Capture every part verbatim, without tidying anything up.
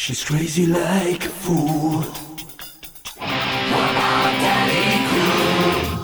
She's crazy like a fool. What about Daddy Cool?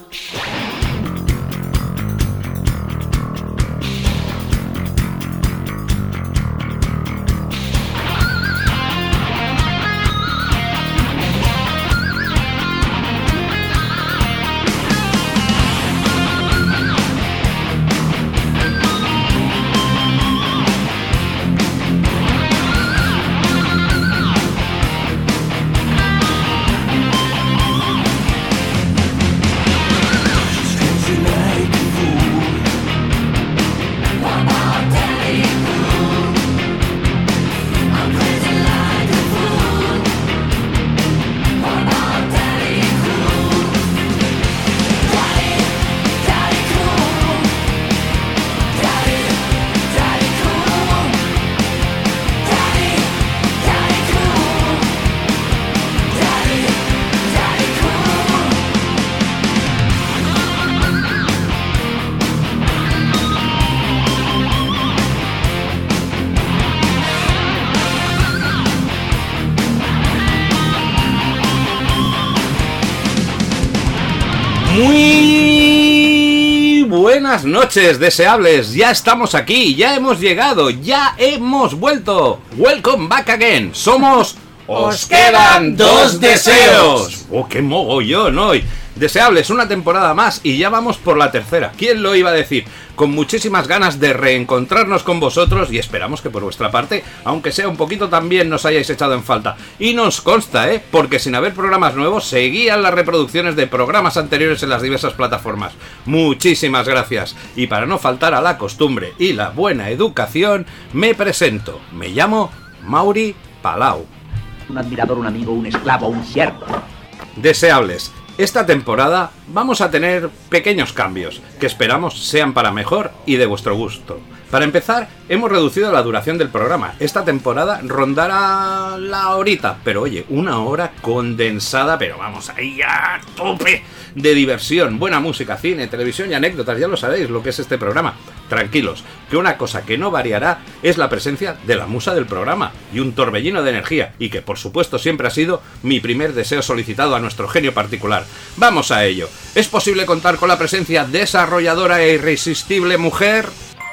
Muy buenas noches, deseables. Ya estamos aquí, ya hemos llegado, ya hemos vuelto. Welcome back again. Somos Os quedan dos deseos. Oh, qué mogollón hoy. Deseables, una temporada más y ya vamos por la tercera. ¿Quién lo iba a decir? Con muchísimas ganas de reencontrarnos con vosotros y esperamos que por vuestra parte, aunque sea un poquito, también nos hayáis echado en falta. Y nos consta, ¿eh? Porque sin haber programas nuevos, seguían las reproducciones de programas anteriores en las diversas plataformas. Muchísimas gracias. Y para no faltar a la costumbre y la buena educación, me presento. Me llamo Mauri Palau. Un admirador, un amigo, un esclavo, un siervo. Deseables. Esta temporada vamos a tener pequeños cambios, que esperamos sean para mejor y de vuestro gusto. Para empezar, hemos reducido la duración del programa. Esta temporada rondará la horita, pero oye, una hora condensada, pero vamos ahí a tope de diversión, buena música, cine, televisión y anécdotas, ya lo sabéis lo que es este programa. Tranquilos, que una cosa que no variará es la presencia de la musa del programa y un torbellino de energía, y que por supuesto siempre ha sido mi primer deseo solicitado a nuestro genio particular. Vamos a ello. ¿Es posible contar con la presencia desarrolladora e irresistible mujer?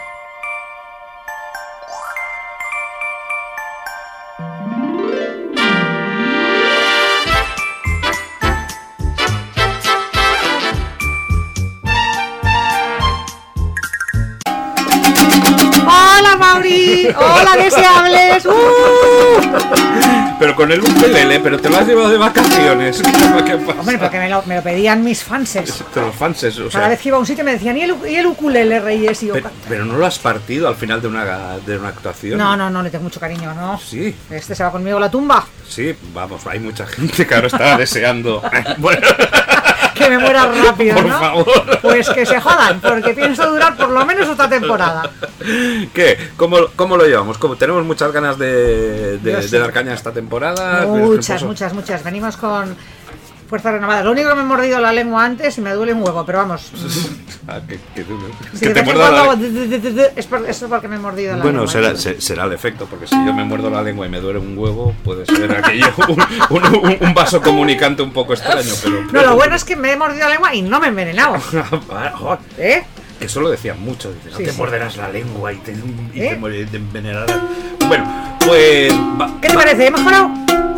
¡Hola, deseables! ¡Uh! Pero con el ukelele, pero te lo has llevado de vacaciones. ¿Qué pasa? Hombre, porque me lo, me lo pedían mis fanses. Los fanses, o sea. Cada vez que iba a un sitio me decían, ¿y el, y el ukulele, Reyes? Y yo, pero, pero no lo has partido al final de una, de una actuación. No, no, no, le tengo mucho cariño, ¿no? Sí. Este se va conmigo a la tumba. Sí, vamos, hay mucha gente que ahora está deseando. Bueno. Que me muera rápido, por ¿no? favor. Pues que se jodan, porque pienso durar por lo menos otra temporada. ¿Qué? ¿Cómo, cómo lo llevamos? ¿Cómo? ¿Tenemos muchas ganas de, de, sí. de dar caña esta temporada? Muchas, muchas, muchas. Venimos con fuerza renovada. Lo único que me he mordido la lengua antes y me duele un huevo, pero vamos. Ah, que, que, sí, que te muerda la lengua. Es por, eso porque me he mordido la bueno, lengua. Bueno, será, será el efecto, porque si yo me muerdo la lengua y me duele un huevo, puede ser aquello un, un, un vaso comunicante un poco extraño. Pero, pero... No, lo bueno es que me he mordido la lengua y no me he envenenado. ¿Eh? Eso lo decían mucho, dice, no sí, te sí. morderás la lengua y te, y ¿Eh? te, te envenenarás. Bueno, pues... Va, ¿Qué te va. parece? ¿He mejorado?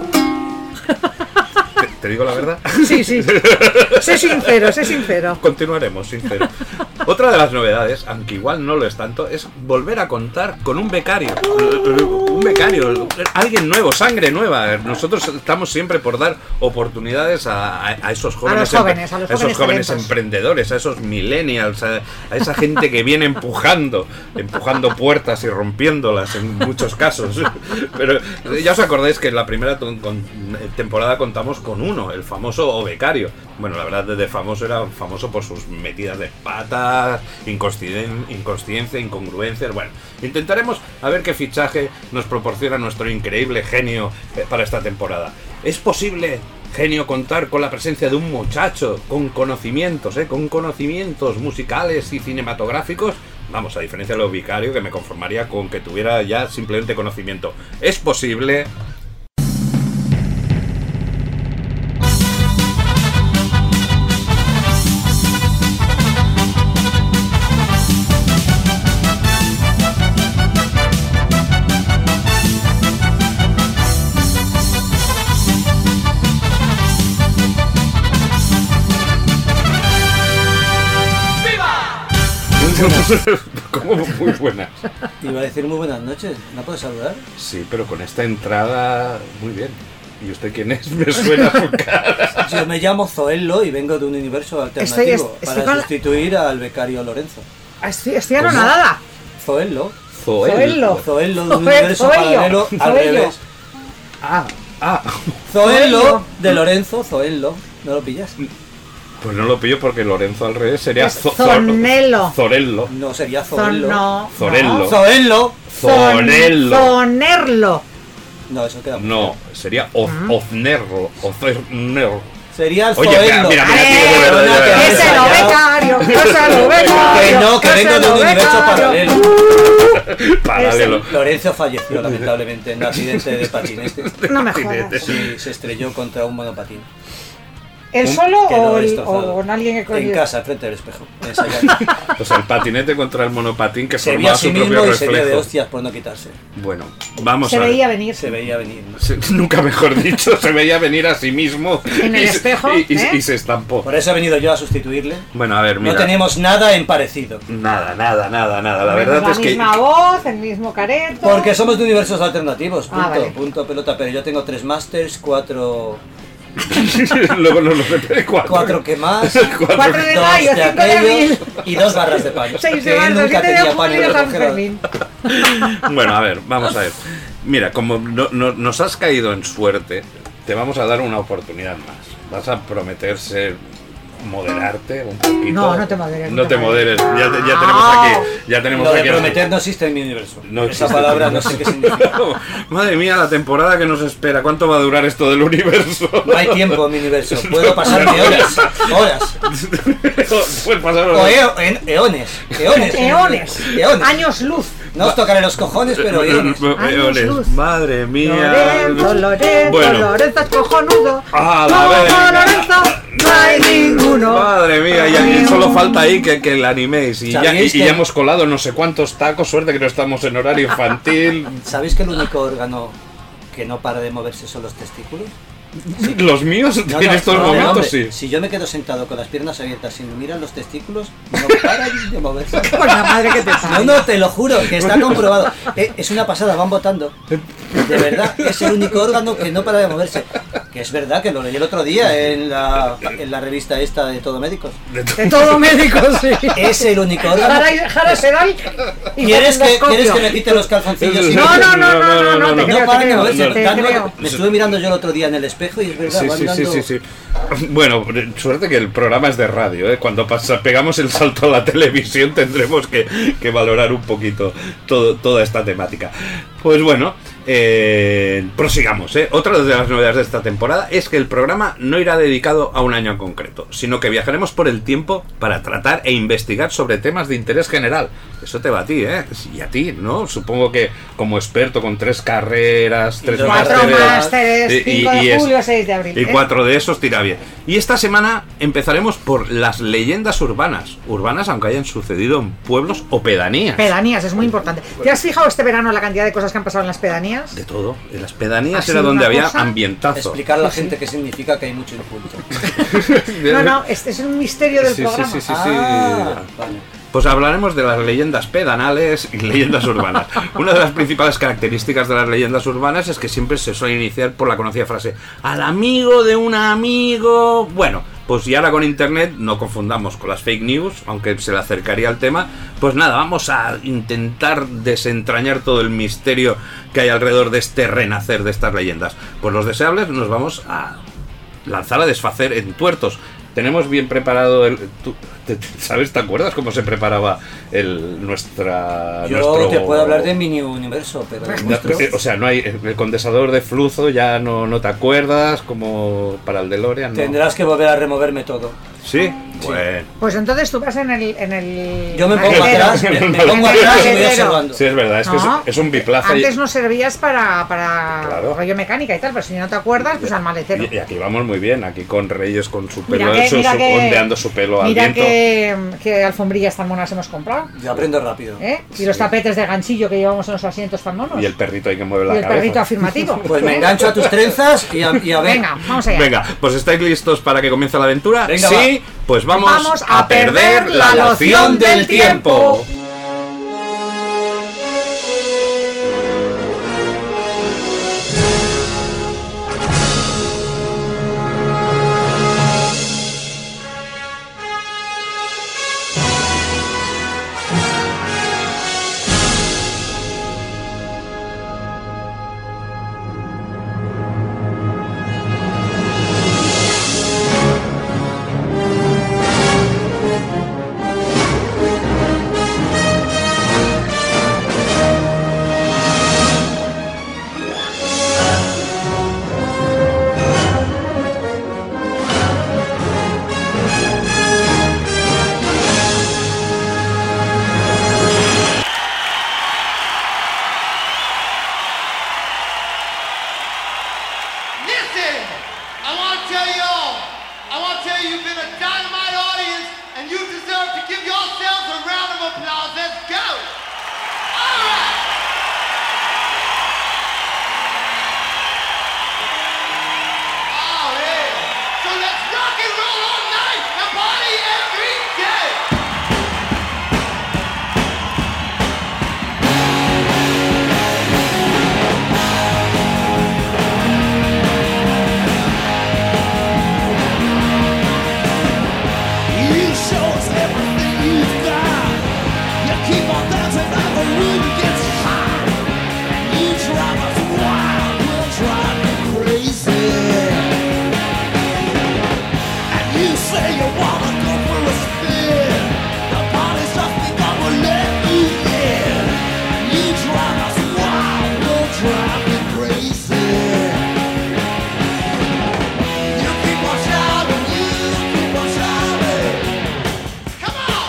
¿Te, ¿Te digo la verdad? Sí, sí. Sé sincero, sé sincero. Continuaremos, sincero. Otra de las novedades, aunque igual no lo es tanto, es volver a contar con un becario. Un becario, alguien nuevo, sangre nueva. Nosotros estamos siempre por dar oportunidades a, a esos jóvenes, a los jóvenes, a los a esos jóvenes, jóvenes talentos. emprendedores, a esos millennials, a, a esa gente que viene empujando, empujando puertas y rompiéndolas en muchos casos. Pero ya os acordáis que en la primera ton, con, temporada contamos con uno, el famoso O Becario. Bueno, la verdad, desde famoso era famoso por sus metidas de patas, inconscien- inconsciencia, incongruencias. Bueno, intentaremos a ver qué fichaje nos proporciona nuestro increíble genio para esta temporada. ¿Es posible, genio, contar con la presencia de un muchacho con conocimientos, eh, con conocimientos musicales y cinematográficos? vamos, a diferencia de los vicarios, que me conformaría con que tuviera ya simplemente conocimiento. Es posible... Como muy buenas. Iba a decir muy buenas noches, ¿no puedo saludar? Sí, pero con esta entrada, muy bien. ¿Y usted quién es? Me suena su cara. Yo me llamo Zoello y vengo de un universo alternativo Estoy- estoy para con la- sustituir al becario Lorenzo. Estoy, estoy anonadada. Zoello, Zoello. Zoello de un Zoe- universo Zoello, paralelo al Zoello. revés. Ah, ah. Zoello Zoello. de Lorenzo, Zoello, ¿no lo pillas? Pues no lo pillo porque Lorenzo al revés sería Es Zo- Zo- Zonello. Zorello. No, sería Zoello. Zono- Zorello. no. Zoello. Zorello. Zonerlo. No, eso queda muy No, feo. sería Oz- Oznerro. Oznerro. Sería el Oye, Zoello. mira, mira, ¡Eh! tío, de verdad, no, ya- que ¡Que se se lo ya. becario! ¡Que se lo becario! Que no, que se vengo de lo un universo becario! paralelo. Paralelo. Lorenzo falleció lamentablemente en un accidente de patinete. No me jodas. Sí, se estrelló contra un monopatín. ¿Él solo Quedó o, el- destrozado. o con alguien que En coño? casa, frente al espejo, ensayando. O sea, el patinete contra el monopatín que Se veía formaba a sí su mismo propio y sería de reflejo. hostias por no quitarse. Bueno, vamos Se a ver. veía venir. Se veía venir. ¿no? Se- nunca mejor dicho, se veía venir a sí mismo. En el y se- espejo, Y, y- ¿eh? y se estampó. Por eso he venido yo a sustituirle. Bueno, a ver, mira. No tenemos nada en parecido. Nada, nada, nada, nada. La Tenemos verdad es la que. misma voz, el mismo careto. Porque somos de universos alternativos, punto, Ah, vale. punto, pelota. Pero yo tengo tres masters, cuatro... Luego nos lo repite cuatro. Cuatro que más, Cuatro de dos mayo, de cinco de aquellos abril. y dos barras de pan. Seis de Que marzo, nunca siete de tenía pan en julio, el San congelador. Fermín. Bueno, a ver, vamos a ver. Mira, como no- no- nos has caído en suerte, te vamos a dar una oportunidad más. Vas a prometer ser moderarte un poquito. No, no te moderes, No no te te moderes. Ya, te- ya No. tenemos aquí. Ya tenemos Lo de aquí. prometer no existe en mi universo. No Esa existe. palabra no sé qué significa. Madre mía, la temporada que nos espera. ¿Cuánto va a durar esto del universo? No hay tiempo en mi universo. Puedo pasarme horas, horas. Puedes pasar O eo- en- eones, eones. Eones. Eones. Años luz. No os tocaré los cojones, pero eones. Eones. luz. Madre mía. Lorenzo, Lorenzo, Bueno. Lorenzo es cojonudo. Ah, la Como verga. Lorenzo no hay ninguno. Madre mía, ya y solo falta ahí que, que la animéis. Y ya, y, ¿Sabíais y que- ya hemos colado no sé cuántos tacos. Suerte que no estamos en horario infantil. ¿Sabéis que el único órgano que no para de moverse son los testículos? Los míos No, en no, estos no, momentos hombre, sí. Si yo me quedo sentado con las piernas abiertas y me miran los testículos, no paran de moverse. Por la madre que te No, parió. no, te lo juro, que está comprobado. Eh, Es una pasada, van votando. De verdad, es el único órgano que no para de moverse. Que es verdad, que lo leí el otro día en la, en la revista esta de Todo Médicos. De todo médico, sí. Es el único órgano. Jara, Jara Sedal y ¿Quieres que, endoscopio. ¿Quieres que me quite los calzoncillos? y- No, no, no, no, no, no, te No creo, paran te de creo, moverse. te Dando- creo. Me estuve mirando yo el otro día en el espejo y es verdad, Sí, van sí, sí, dando- sí, sí. Bueno, suerte que el programa es de radio, ¿eh? Cuando pasa, pegamos el salto a la televisión tendremos que, que valorar un poquito todo, toda esta temática. Pues bueno, eh, prosigamos, ¿eh? Otra de las novedades de esta temporada es que el programa no irá dedicado a un año en concreto, sino que viajaremos por el tiempo para tratar e investigar sobre temas de interés general. Eso te va a ti, ¿eh? Y a ti, ¿no? Supongo que como experto con tres carreras, tres dos Cuatro másteres, másteres, y- y- cinco de y es- julio, seis de abril. y ¿eh? cuatro de esos tira bien. Y esta semana empezaremos por las leyendas urbanas. Urbanas aunque hayan sucedido en pueblos o pedanías. Pedanías, es muy importante. ¿Te has fijado este verano la cantidad de cosas que han pasado en las pedanías? De todo. En las pedanías ¿Ha era sido donde una había cosa? ambientazo. Explicar a la gente qué significa que hay mucho inculto. No, no, este es un misterio del Sí, sí, programa. sí, sí. Ah, vale. Pues hablaremos de las leyendas pedanales y leyendas urbanas. Una de las principales características de las leyendas urbanas es que siempre se suele iniciar por la conocida frase al amigo de un amigo. Bueno, pues y ahora con internet no confundamos con las fake news, aunque se le acercaría al tema. Pues nada, vamos a intentar desentrañar todo el misterio que hay alrededor de este renacer de estas leyendas. Pues los deseables nos vamos a lanzar a desfacer en tuertos. Tenemos bien preparado el... ¿tú, te- te- ¿Sabes? ¿Te acuerdas cómo se preparaba el nuestra Yo nuestro... te puedo hablar de mini universo, pero el No, nuestro- O sea, no hay el condensador de flujo, ya no, no te acuerdas como para el DeLorean, ¿no? tendrás que volver a removerme todo. Sí, Bueno. Pues entonces tú vas en el... En el Yo me pongo maletero. atrás, me, me En pongo el atrás y voy maletero. observando. Sí, es verdad, es que es, No, es un biplaza. Antes y, no servías para, para Claro. rollo mecánica y tal, pero si no te acuerdas, pues al maletero. y, y aquí vamos muy bien, aquí con Reyes con su pelo, Mira que- su- mira su- que- ondeando su pelo al Mira viento. qué, qué alfombrillas tan monas hemos comprado. Yo aprendo rápido. ¿Eh? Y los tapetes de ganchillo que llevamos en los asientos tan monos. Y el perrito ahí que mueve la Y el cabeza. perrito afirmativo. Pues me engancho a tus trenzas y a, y a ver. Venga, vamos allá. Venga, pues ¿estáis listos para que comience la aventura? Venga, sí, pues vamos, Vamos a perder la noción del tiempo. Listen, I want to tell you all, I want to tell you you've been a dynamite audience and you deserve to give yourselves a round of applause. Let's go. All right. Oh, yeah. So let's rock and roll all night and party every day. You show us everything you've got. You keep on dancing and the room gets hot. You drive us wild, we'll drive you crazy. And you say you wanna go for a spin. The party's just begun, we'll let you in. And you drive us wild, we'll drive you crazy. You keep on shouting, you keep on shouting. Come on!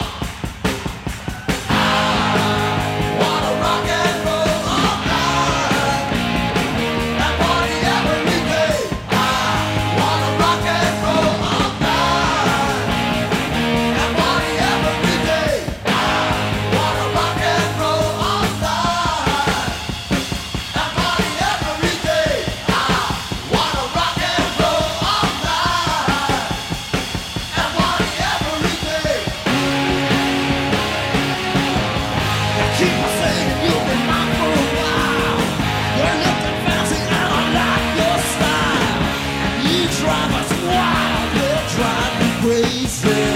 I wanna rock and roll all night and party every day. I wanna rock and roll all night and party every day. I wanna rock and roll all night and party every day. I wanna rock and roll all night and party every day. You keep on saying you've been mine for a while. You're looking fancy and I like your style. And you drive us wild, you'll drive me crazy.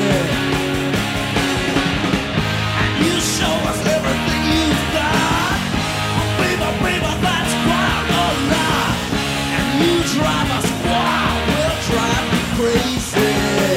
And you show us everything you've got. Oh, baby, baby, that's quite a lot. And you drive us wild, we'll drive me crazy.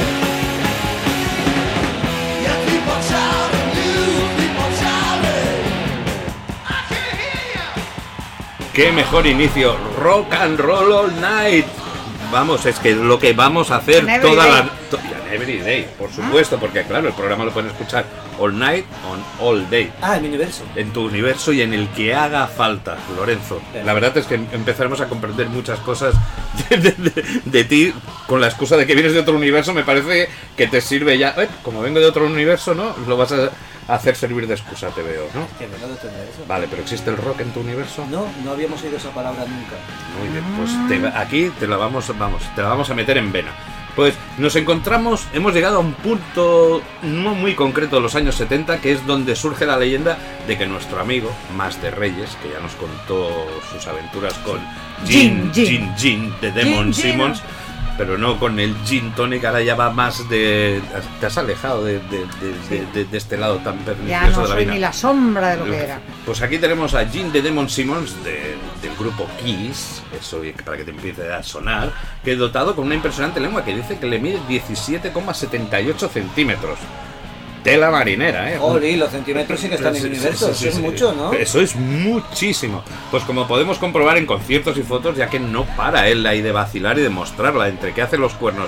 You keep on shouting, you keep on shouting. I can't hear you. ¡Qué mejor inicio! Rock and roll all night. Vamos, es que es lo que vamos a hacer And every toda day. la... to- y and every day, por supuesto, porque claro, el programa lo pueden escuchar all night on all day. Ah, en mi universo. En tu universo y en el que haga falta, Lorenzo. Bien. La verdad es que empezaremos a comprender muchas cosas de, de- de- de ti con la excusa de que vienes de otro universo. Me parece que te sirve ya. Eh, como vengo de otro universo, ¿no? Lo vas a hacer servir de excusa, te veo, ¿no? Que vengo de otro universo. Vale, pero ¿existe el rock en tu universo? No, no habíamos oído esa palabra nunca. Muy bien, pues te va- aquí te la vamos, vamos, te la vamos a meter en vena. Pues nos encontramos, hemos llegado a un punto no muy concreto de los años setenta, que es donde surge la leyenda de que nuestro amigo Master Reyes, que ya nos contó sus aventuras con Gin, Gin, Gin. Gin, Gin, de Demon Gin, Gin. Simmons, pero no con el Gin Tonic, ahora ya va más de... Te has alejado de, de- de- de- de- de este lado tan Ya pernicioso no de la soy vida. ni la sombra de lo que era. Pues aquí tenemos a Gin de Demon Simmons de- del grupo Kiss, eso para que te empiece a sonar, que es dotado con una impresionante lengua que dice que le mide diecisiete coma setenta y ocho centímetros. Tela marinera, ¿eh? Oli, los centímetros sí que están en Sí, mi sí, universo. sí, Eso sí, es sí. mucho, ¿no? Eso es muchísimo. Pues como podemos comprobar en conciertos y fotos, ya que no para él ahí de vacilar y de mostrarla entre que hace los cuernos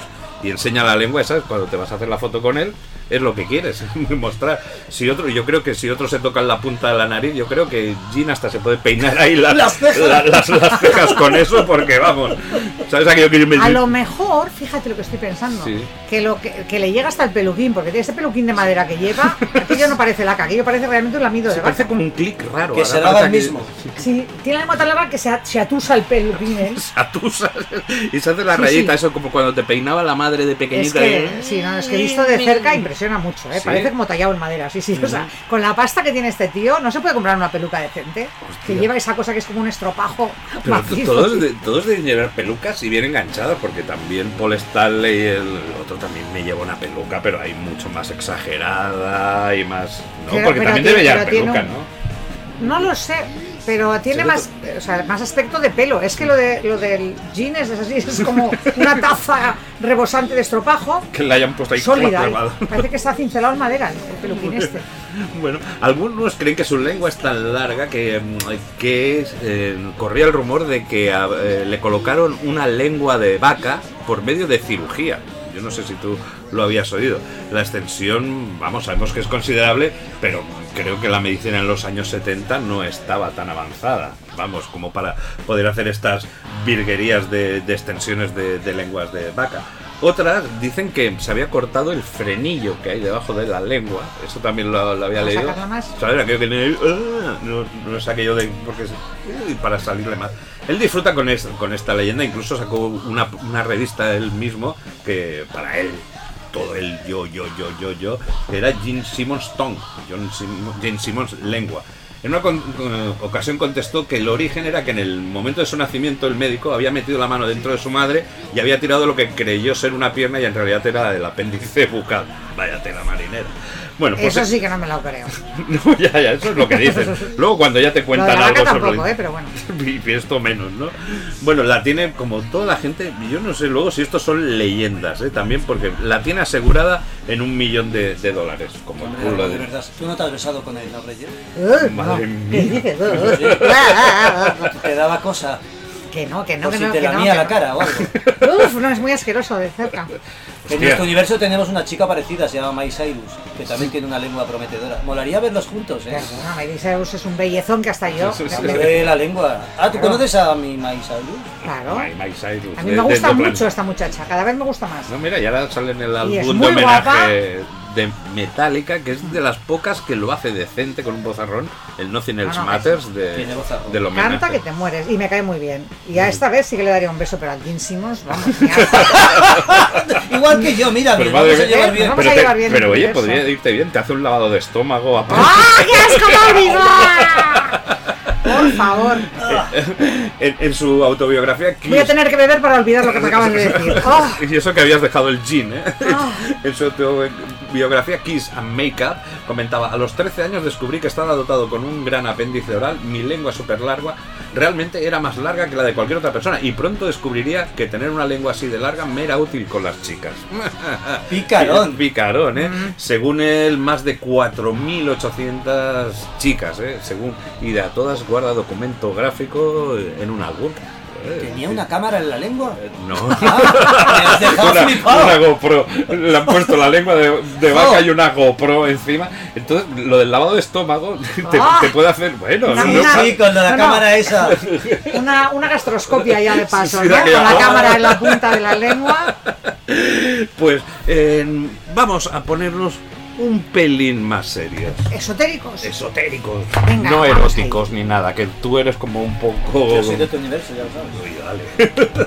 y enseña la lengua, ¿sabes? Cuando te vas a hacer la foto con él, es lo que quieres, mostrar. Si otro, yo creo que si otro se toca en la punta de la nariz, yo creo que Jean hasta se puede peinar ahí las, Las cejas. la- las, las cejas con eso, porque vamos, ¿sabes aquello que yo me A lo mejor, fíjate lo que estoy pensando, Sí. que lo que, que le llega hasta el peluquín, porque tiene ese peluquín de madera que lleva, aquello no parece laca, aquello parece realmente un lamido de Se vaca. parece como un clic raro. Que ahora se lo haga parece el que- mismo. Sí, tiene la lengua tan larga que se, a- se atusa el peluquín, ¿eh? Se atusa y se hace la Sí, rayita, sí. eso como cuando te peinaba la madre de Es pequeñita. que, y- sí, no, es que visto de cerca impresiona mucho, ¿eh? ¿Sí? Parece como tallado en madera, sí, sí. O sea, con la pasta que tiene este tío, no se puede comprar una peluca decente. Que lleva esa cosa que es como un estropajo Pero macizo. todos, de- todos deben llevar pelucas y bien enganchadas, porque también Paul Stanley, el otro también me lleva una peluca, pero hay mucho más exagerada y más... No, Pero- porque pero también tiene- debe llevar pero tiene peluca, un- ¿no? No lo sé, pero tiene Sí, más, o sea, más aspecto de pelo. Es que lo de lo del jean es así, es como una taza rebosante de estropajo, Que le hayan puesto ahí sólida. clavado. ¿eh? Parece que está cincelado en madera el el peluquín este. Bueno, algunos creen que su lengua es tan larga que, mm, que eh, corría el rumor de que a- eh, le colocaron una lengua de vaca por medio de cirugía. Yo no sé si tú lo habías oído. La extensión, vamos, sabemos que es considerable, pero creo que la medicina en los años setenta no estaba tan avanzada, vamos, como para poder hacer estas virguerías de, de extensiones de, de lenguas de vaca. Otras dicen que se había cortado el frenillo que hay debajo de la lengua. Eso también lo, lo había ¿Para leído. sacarla más? ¿Sabes? Aquello que tiene- ¡ah! no, no es aquello de... porque es- uy, para salirle más. Él disfruta con, es- con esta leyenda. Incluso sacó una, una revista él mismo que para él, todo el yo, yo, yo, yo, yo, que era Gene Simmons Tongue. John Sim- Gene Simmons Lengua. En una con- con- ocasión contestó que el origen era que en el momento de su nacimiento el médico había metido la mano dentro de su madre y había tirado lo que creyó ser una pierna y en realidad era el apéndice bucal. Vaya tela marinera. Bueno, pues Eso sí que no me lo creo. no, ya, ya, eso es lo que dicen. Luego cuando ya te Lo de cuentan la vaca algo tampoco, sobre ¿eh? Pero bueno. y esto menos, ¿no? Bueno, la tiene como toda la gente, yo no sé luego si estos son leyendas, ¿eh? También porque la tiene asegurada en un millón de, de dólares, como el Hombre, culo de de... verdad, ¿tú no te has besado con él, no, Reyes? Uh, Madre no. mía. ¿Qué dices? Uh, uh. Ah, ah, ah, Te daba cosa, ah. Que no, que no, por que si no. te que no, lamía que la no. cara o algo. Uf, no, es muy asqueroso de cerca. En nuestro universo tenemos una chica parecida, se llama Miley Cyrus, que también tiene una lengua prometedora. Molaría verlos juntos, ¿eh? Perdona, Miley Cyrus es un bellezón que hasta yo. Sí, sí, sí. Lo de la lengua. Ah, ¿tú Claro. conoces a mi Miley Cyrus? Claro. My- My Cyrus, A mí de- me gusta de- de mucho plan- esta muchacha, cada vez me gusta más. No, mira, ya ahora sale en el Y es álbum de muy guapa. homenaje de Metallica, que es de las pocas que lo hace decente con un vozarrón, el Nothing Else No, no, Matters de, Tiene vozarrón. del homenaje. Canta que te mueres y me cae muy bien. Y a esta vez sí que le daría un beso, pero al Gene Simmons, vamos, ya. Igual que yo, mira, Pero nos madre vamos a mía, llevar ¿eh? bien. Nos vamos pero a te- llevar bien pero el oye, universo. podría irte bien, te hace un lavado de estómago aparte. ¡Ah, qué asco me olvidó! Por favor. en, en su autobiografía Voy a Kiss, tener que beber para olvidar lo que me acabas de decir. Oh, y eso que habías dejado el gin, ¿eh? Ah. En su autobiografía Kiss and Makeup comentaba: a los trece años descubrí que estaba dotado con un gran apéndice oral, mi lengua súper larga, realmente era más larga que la de cualquier otra persona, y pronto descubriría que tener una lengua así de larga me era útil con las chicas. Picarón. Picarón, ¿eh? Según él, más de cuatro mil ochocientas chicas, ¿eh? Según, y de a todas guarda documento gráfico en un álbum. Eh, ¿Tenía una cámara en la lengua? No. Ah, me has dejado una, flipado. una GoPro. Le han puesto la lengua de, de vaca Oh. y una GoPro encima. Entonces, lo del lavado de estómago te, Ah. te puede hacer. Bueno, Una- no, Sí, una- sí, con la No, no. cámara esa. una, una gastroscopia ya de paso, Sí, sí, ¿no? aquella- Con la cámara en la punta de la lengua. pues eh, vamos a ponernos un pelín más serios. Esotéricos. Esotéricos, Venga, no vamos eróticos ni nada, que tú eres como un poco. Yo soy de tu universo, ya lo sabes. Uy, dale.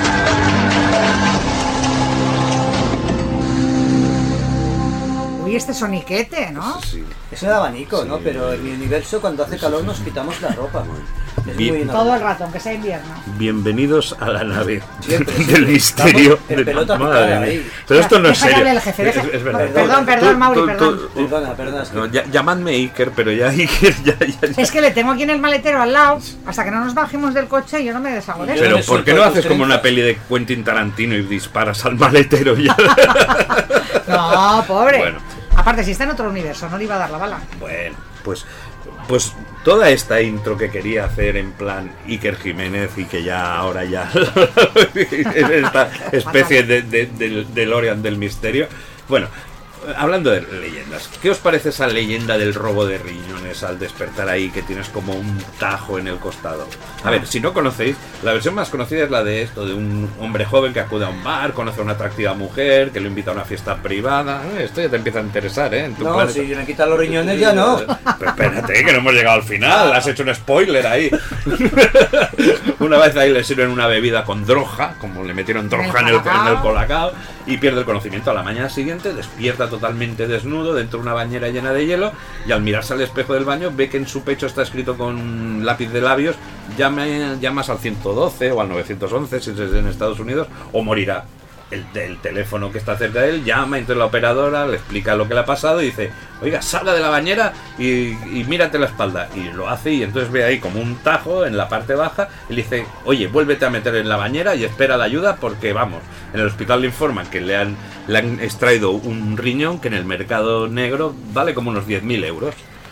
Y este soniquete, ¿no? Sí. Es el abanico, Sí. ¿no? Pero en mi universo, cuando hace calor, nos quitamos la ropa. Es Bien. muy Todo el normal. rato, aunque sea invierno. Bienvenidos a la nave Siempre, del siempre. misterio. Estamos en de- pelota Madre picada mía. ahí. Pero esto no es Deja que serio. hable el jefe, deja- Es, es verdad. Perdón, perdón, Tú- Mauri, tú- perdón. tú- Perdona, perdona. Es que... no, ya- llamadme Iker, pero ya Iker ya, ya, ya. Es que le tengo aquí en el maletero al lado, hasta que no nos bajemos del coche, yo no me deshago de eso. Pero me ¿por qué suelto no de haces tus como una trenzas. peli de Quentin Tarantino y disparas al maletero ya? No, pobre. Bueno. Aparte, si está en otro universo, no le iba a dar la bala. Bueno, pues, pues toda esta intro que quería hacer en plan Iker Jiménez y que ya ahora ya esta especie de, de, de DeLorean del misterio. Bueno, hablando de leyendas, ¿qué os parece esa leyenda del robo de riñones al despertar ahí que tienes como un tajo en el costado? A ver, si no conocéis, la versión más conocida es la de esto, de un hombre joven que acude a un bar, conoce a una atractiva mujer, que lo invita a una fiesta privada. Eh, Esto ya te empieza a interesar, ¿eh? En tu No, planeta. si me quitan los riñones ya no. Pero espérate, que no hemos llegado al final. Has hecho un spoiler ahí. Una vez ahí le sirven una bebida con droga, como le metieron droga en el, en el colacao, y pierde el conocimiento. A la mañana siguiente despierta totalmente desnudo dentro de una bañera llena de hielo, y al mirarse al espejo del baño ve que en su pecho está escrito con lápiz de labios: llame, llamas al ciento doce o al novecientos once si es en Estados Unidos, o morirá. El, el teléfono que está cerca de él llama, entonces la operadora le explica lo que le ha pasado y dice: oiga, salga de la bañera y, y mírate la espalda. Y lo hace, y entonces ve ahí como un tajo en la parte baja y le dice: oye, vuélvete a meter en la bañera y espera la ayuda, porque vamos, en el hospital le informan que le han, le han extraído un riñón que en el mercado negro vale como unos diez mil euros.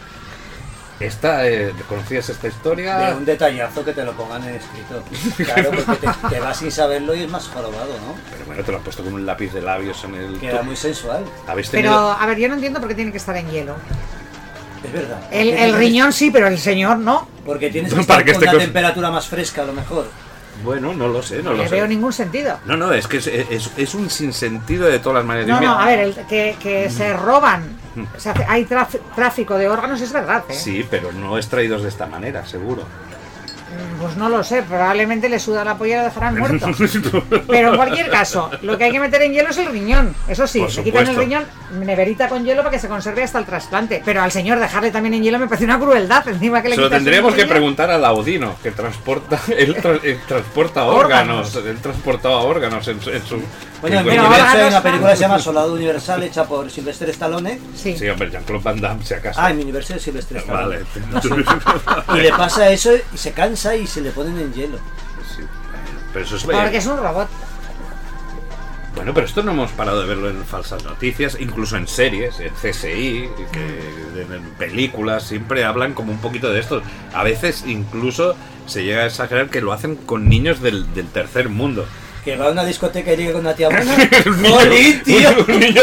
Esta, eh, ¿conocías esta historia? De un detallazo que te lo pongan en escrito. Claro, porque te, te vas sin saberlo y es más jorobado, ¿no? Pero bueno, te lo han puesto con un lápiz de labios en el... Queda muy sensual. ¿Habéis Pero, tenido...? a ver, yo no entiendo por qué tiene que estar en hielo. Es verdad. El, Porque el tienes- riñón sí, pero el señor no. Porque tienes que Para estar que con esté una con- temperatura más fresca, a lo mejor. Bueno, no lo sé, no No lo le sé. veo ningún sentido. No, no, es que es, es, es un sinsentido de todas las maneras. No, Mira, no, a ver, el, que, que se roban, o sea, que hay traf- tráfico de órganos, es verdad, ¿eh? Sí, pero no extraídos de esta manera, seguro. Mm, Pues no lo sé, probablemente le suda la polla y lo dejarán muerto. Pero en cualquier caso, lo que hay que meter en hielo es el riñón. Eso sí, Por le quitan el supuesto. riñón, neverita con hielo para que se conserve hasta el trasplante. Pero al señor dejarle también en hielo me parece una crueldad. Encima que le Se lo quitas un tendríamos que riñón. preguntar al Audino, que transporta, él, tra- él transporta órganos, él transportaba órganos en su... En su Bueno, en en mi Pero su- universo hay ahora una no película que se llama está. Soldado Universal, hecha por Sylvester Stallone. Sí. Sí, hombre, Jean-Claude Van Damme, si acaso. Ah, en mi universo es Sylvester Stallone. Vale. No sé. Y le pasa eso y se cansa y se le ponen en hielo. Sí, pero eso es... Porque es un robot. Bueno, pero esto no hemos parado de verlo en falsas noticias, incluso en series, en C S I, que, en, en películas, siempre hablan como un poquito de esto. A veces incluso se llega a exagerar que lo hacen con niños del, del tercer mundo. Que va a una discoteca y llega con una tía buena. Un niño- ¡Jolín, tío! un niño-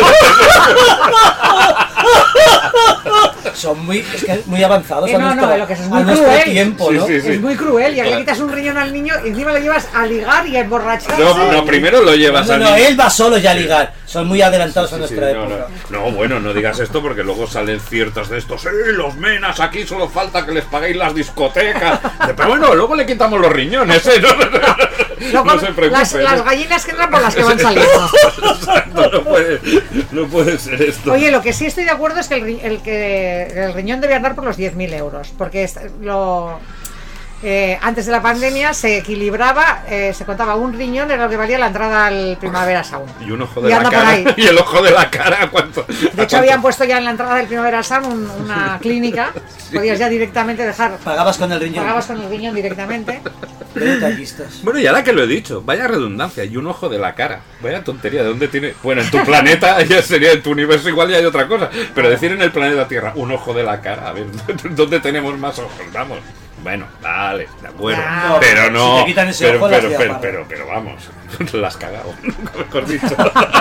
Son muy, es que muy avanzados Eh, a no, nuestro, no, lo que es a muy nuestro cruel. tiempo, Sí, ¿no? sí, sí. Es muy cruel, ya que le Claro. quitas un riñón al niño y encima lo llevas a ligar y a emborracharse. No, no, primero lo llevas No, al no, niño. él va solo ya a ligar. Son muy adelantados Sí, a sí, nuestra no, época. no. No, bueno, no digas esto porque luego salen ciertos de estos. ¡Sí, los menas! Aquí solo falta que les paguéis las discotecas. Pero bueno, luego le quitamos los riñones, ¿eh? No, Luego, no se preocupe. las, las ¿no? gallinas que entran por las que van saliendo. Exacto, no puede, no puede ser esto. Oye, lo que sí estoy de acuerdo es que el, ri- el, que el riñón debe andar por los diez mil euros. Porque es- lo, eh, antes de la pandemia se equilibraba, eh, se contaba un riñón era lo que valía la entrada al Primavera Sound. Y un ojo de Y la anda por cara. ahí. Y el ojo de la cara, ¿cuánto? De hecho, habían puesto ya en la entrada del Primavera Sound un- una clínica. Podías ya directamente dejar. Pagabas con el riñón. Pagabas con el riñón directamente. Qué detallistas. Bueno, y ahora que lo he dicho, vaya redundancia, y un ojo de la cara. Vaya tontería, ¿de dónde tiene? Bueno, en tu planeta ya sería, en tu universo igual ya hay otra cosa. Pero decir en el planeta Tierra, un ojo de la cara, a ver, ¿dónde tenemos más ojos? Vamos. Bueno, vale, de acuerdo. No, pero si no. te quitan ese pero, ojo, la pero, hacía pero, parda. pero, pero vamos, la has cagado, mejor dicho.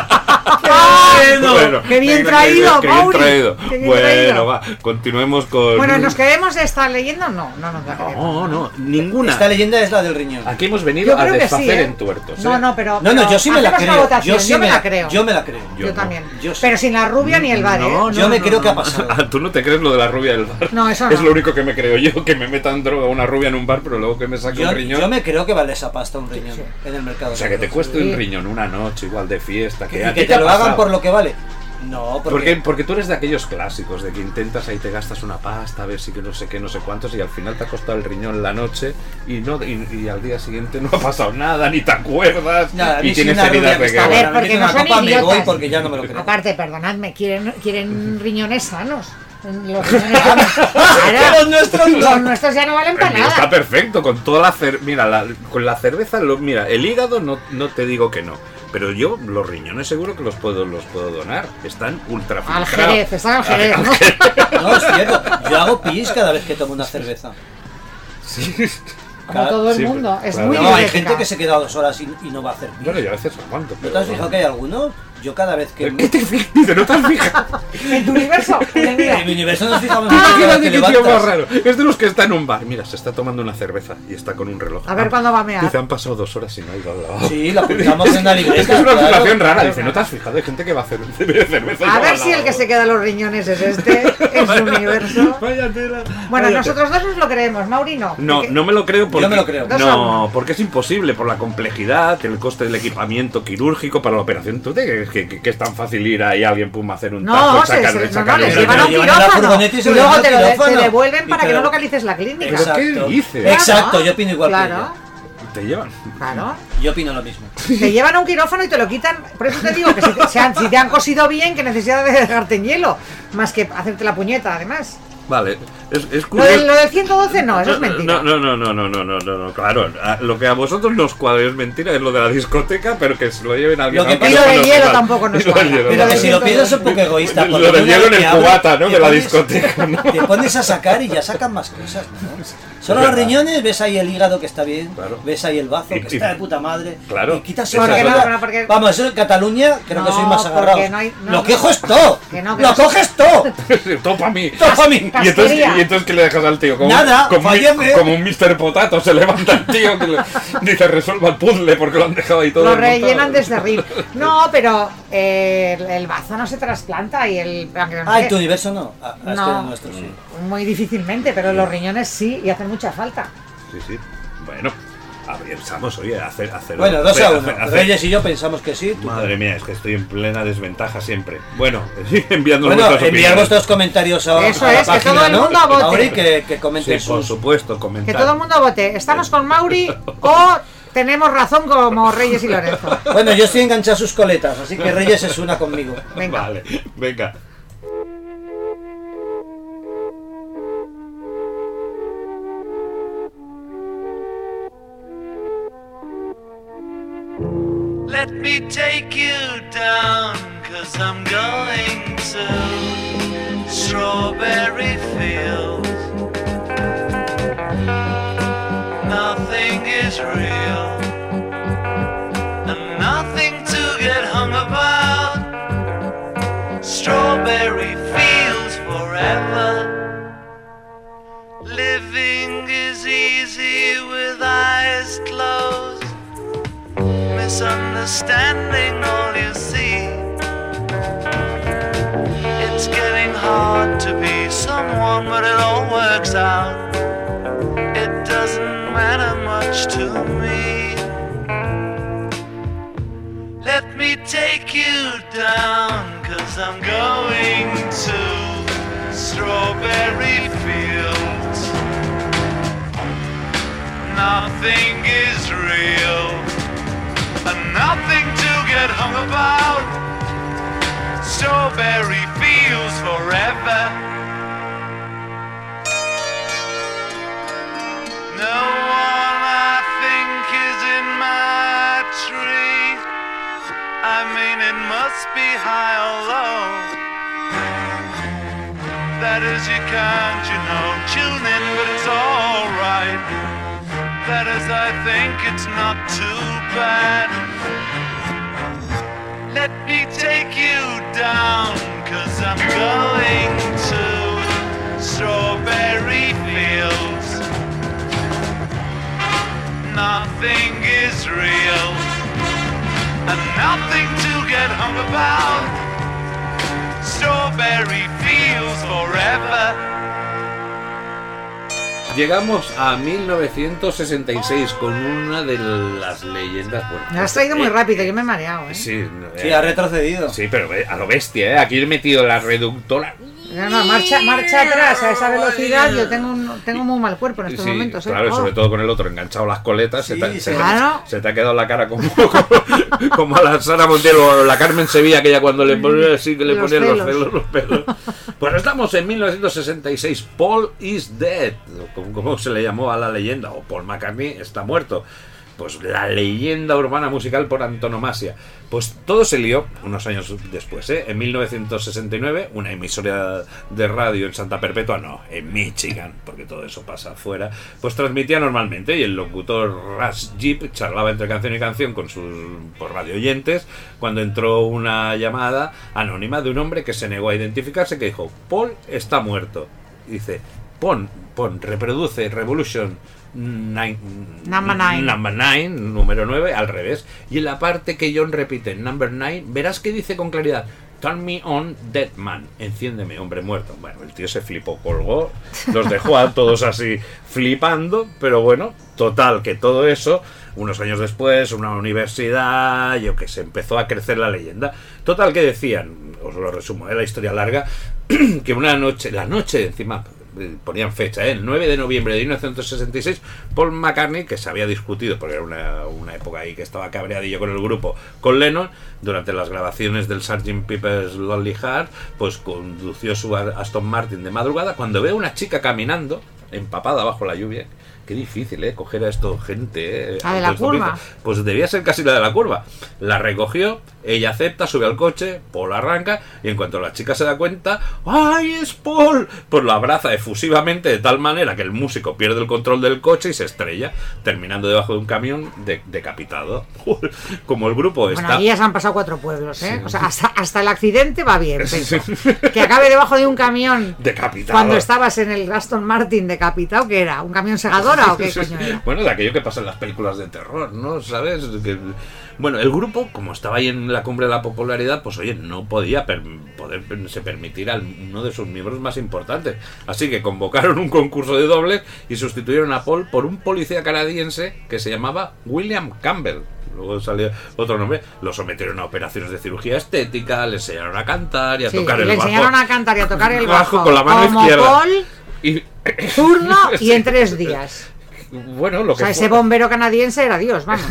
Bueno, qué bien traído, qué bien Mauri, traído. qué bien Bueno, traído. va, continuemos con. Bueno, ¿nos creemos de esta leyenda o no? No nos la creemos. No, no, ninguna. Esta leyenda es la del riñón. Aquí hemos venido Yo a creo que desfacer sí, ¿eh? entuertos. ¿eh? No, no, pero. No, no, pero yo sí me la hacemos una creo. votación, Yo sí me la creo. Yo me la creo. Yo, Yo no. también. Yo sí. Pero sin la rubia ni el bar, No, ¿eh? Yo me no, creo no, que ha no. pasado. Ah, tú no te crees lo de la rubia del bar. No, eso Es no. lo único que me creo yo, que me metan droga una rubia en un bar, pero luego que me saque Yo, un riñón. yo me creo que vale esa pasta un riñón Sí. en el mercado. O sea, que te negro. cueste Sí. un riñón una noche igual de fiesta. Que, Y a que ti te ha lo pasado. hagan por lo que vale. No, Porque, porque... porque tú eres de aquellos clásicos, de que intentas ahí te gastas una pasta, a ver si que no sé qué, no sé cuántos, y al final te ha costado el riñón la noche y no y, y al día siguiente no ha pasado nada, ni te acuerdas, Nada, a mí y si tienes una heridas rubia que de está A ver, guerra. buena, porque me no dice son una copa, me idiotas. voy porque ya no me lo creo. Aparte, perdonadme, quieren, quieren riñones sanos. Los riñones sanos. Claro, Los nuestros no. los nuestros ya no valen El para mío está nada. perfecto, con toda la cer mira, la- con la cerveza, lo, mira, el hígado no, no te digo que no, pero yo los riñones seguro que los puedo los puedo donar, están ultra Al filtrados. Jerez, están al Jerez, ¿no? No, es cierto. Yo hago pis cada vez que tomo una cerveza. Como todo el Sí, mundo. Es claro. muy No, hay diurética. gente que se queda dos horas y, y no va a hacer pis. Bueno, yo a veces aguanto. ¿No pero te has bueno. fijado que hay algunos? Yo cada vez que... ¿Qué te fijas? Dice, ¿no te has fijado? En tu universo, en el mío. En mi universo nos fijamos Ah, mucho cada fíjate vez qué que tío más levantas. raro. Es de los que está en un bar. Mira, se está tomando una cerveza y está con un reloj. A ver Ah, cuándo va a mear. Dice, han pasado dos horas y no ha ido al lavabo. Sí, la apuntamos en la libreta. Es que es una claro. observación rara. Dice, ¿no te has fijado? Hay gente que va a hacer bebe cerveza y A no va ver al si el que lavabo. se queda los riñones es este, en su universo. Vaya tela. Bueno, vaya nosotros dos nos lo creemos, Mauri no. No, Porque- no me lo creo porque... Yo me lo creo. Dos a No, uno. porque es imposible por la complejidad, el coste del equipamiento quirúrgico para la operación. ¿Tú te crees que, que- que es tan fácil ir ahí a alguien pum a hacer un tajo No, y se, sacarle- se, no, no, sacarle les una- llevan a un Pero llevan a la quirófano furgoneta y y se luego lo te, llevan lo al de- te quirófano. devuelven Y para te que no lo- localices la clínica. Exacto. ¿Qué Exacto. dices? Exacto, yo opino igual Claro, Te llevan. claro. que ella. Yo opino lo mismo. Te llevan a un quirófano y te lo quitan. Por eso te digo que si te, se han- si te han cosido bien, que necesidad de dejarte en hielo. Más que hacerte la puñeta, además. Vale, es, es Lo curioso. del, lo del ciento doce no, eso es mentira. No, no, no, no, no, no, no, no, no, claro. a- Lo que a vosotros nos cuadra es mentira, es lo de la discoteca, pero que se lo lleven a alguien. Lo que a un pasa- Y lo del quirófano, hielo vale. tampoco nos Y lo del cuadra. hielo, Pero vale. que si lo piensas es un poco egoísta. Lo porque del una hielo vez en el que abres, cubata, ¿no? te De la pones- discoteca, ¿no? Te pones a sacar y ya sacan más cosas, ¿no? Solo Es los verdad. riñones, ves ahí el hígado que está bien, Claro. ves ahí el bazo Y- que y- está de puta madre. Claro. Y quitas ¿Por esa qué no? cosa. Bueno, porque- Vamos, eso en Cataluña creo que No, soy más porque agarrados. no hay- no, lo no. quejo es todo. Que no, que lo no. coges todo. Todo para mí. Todo para mí. Y entonces, Casquería. y entonces, ¿qué le dejas al tío? Como, Nada, como, un- fállame. como un mister Potato se levanta el tío que le, dice resuelva el puzzle porque lo han dejado ahí todo Lo desmontado. rellenan desde arriba. No, pero eh, el, el bazo no se trasplanta y el. aunque no Ah, sé, en tu universo no. Ah, este No. es nuestro, sí. muy difícilmente, pero los riñones sí y hacen mucha falta. Sí, sí. Bueno, a ver, pensamos, oye, hacer... hacer Bueno, dos a hacer- uno. hacer- Reyes y yo pensamos que sí. tú Madre mía, es que estoy en plena desventaja siempre. Bueno, enviando Bueno, vuestras enviar opiniones. vuestros comentarios a, Eso a la es, que página, todo el ¿no? mundo vote. Mauri, que, que comenten Sí, por sus... supuesto, comentar. Que todo el mundo vote. ¿Estamos con Mauri o tenemos razón como Reyes y Lorenzo? Bueno, yo estoy enganchado a sus coletas, así que Reyes es una conmigo. Venga. Vale, venga. Let me take you down, cause I'm going to Strawberry Fields. Nothing is real, and nothing to get hung about. Strawberry Fields forever. Living is easy with eyes closed. Misunderstanding all you see. It's getting hard to be someone, but it all works out. It doesn't matter much to me. Let me take you down, cause I'm going to Strawberry Fields. Nothing is real, and nothing to get hung about. Strawberry Fields forever. No one I think is in my tree. I mean, it must be high or low. That is, you can't, you know, tune in, but it's alright. That is, I think it's not too bad. Let me take you down, cause I'm going to Strawberry Fields. Nothing is real, and nothing to get hung about. Strawberry Fields forever. llegamos a mil novecientos sesenta y seis con una de las leyendas. Bueno, Me lo has traído muy eh, rápido, yo me he mareado, ¿eh? Sí, Sí, eh, ha retrocedido. sí, pero eh, a lo bestia, ¿eh? Aquí he metido la reductora. No, no, marcha, marcha atrás a esa velocidad. Yo tengo un, tengo muy mal cuerpo en estos Sí, momentos, ¿eh? claro, y Oh. sobre todo con el otro enganchado a las coletas, Sí, se, te, sí. se te- Claro. se te ha quedado la cara como, como, como a la Sara Montiel o la Carmen Sevilla, aquella cuando le ponía así que le Los ponían los pelos. pelos, los pelos. Pues estamos en mil novecientos sesenta y seis, Paul is dead, como, como se le llamó a la leyenda, o Paul McCartney está muerto. Pues la leyenda urbana musical por antonomasia. Pues todo se lió unos años después, ¿eh? En mil novecientos sesenta y nueve, una emisora de radio en Santa Perpetua, no, en Michigan, porque todo eso pasa afuera, pues transmitía normalmente y el locutor Rush Jeep charlaba entre canción y canción con sus por radio oyentes cuando entró una llamada anónima de un hombre que se negó a identificarse, que dijo: Paul está muerto. Y dice: pon, pon, reproduce Revolution Nine, Number nine. number nine, número nueve, al revés. Y en la parte que John repite, number nine, verás que dice con claridad: Turn me on, dead man. Enciéndeme, hombre muerto. Bueno, el tío se flipó, colgó, los dejó a todos así flipando, pero bueno, total, que todo eso, unos años después, una universidad, yo que sé, empezó a crecer la leyenda. Total, que decían, os lo resumo, es la historia larga, que una noche, la noche encima, ponían fecha, ¿eh? El nueve de noviembre de mil novecientos sesenta y seis, Paul McCartney, que se había discutido, porque era una, una época ahí que estaba cabreadillo con el grupo, con Lennon, durante las grabaciones del sergeant Pepper's Lonely Heart, pues condució su Aston Martin de madrugada, cuando ve a una chica caminando, empapada bajo la lluvia. Qué difícil, ¿eh? Coger a esto gente, ¿eh? La de la curva. Pues debía ser casi la de la curva. La recogió, ella acepta, sube al coche, Paul arranca, y en cuanto la chica se da cuenta, ¡ay, es Paul! Pues lo abraza efusivamente de tal manera que el músico pierde el control del coche y se estrella, terminando debajo de un camión de- decapitado. Como el grupo Bueno, está... aquí ya se han pasado cuatro pueblos, ¿eh? Sí. O sea, hasta, hasta el accidente va bien, pienso. Que acabe debajo de un camión Decapitado. cuando estabas en el Aston Martin decapitado, ¿qué era? ¿Un camión segadora o qué coño era? Bueno, de aquello que pasa en las películas de terror, ¿no? ¿Sabes? Que, bueno, el grupo, como estaba ahí en la cumbre de la popularidad, pues oye, no podía per- poder se permitir a uno de sus miembros más importantes. Así que convocaron un concurso de dobles y sustituyeron a Paul por un policía canadiense que se llamaba William Campbell. Luego salió otro nombre. Lo sometieron a operaciones de cirugía estética, le enseñaron a cantar y a Sí, tocar y el le bajo. enseñaron a cantar y a tocar el bajo, con la mano como izquierda. Paul, Y, zurdo y en tres días. bueno, lo O sea, que ese fue- bombero canadiense era Dios, vamos.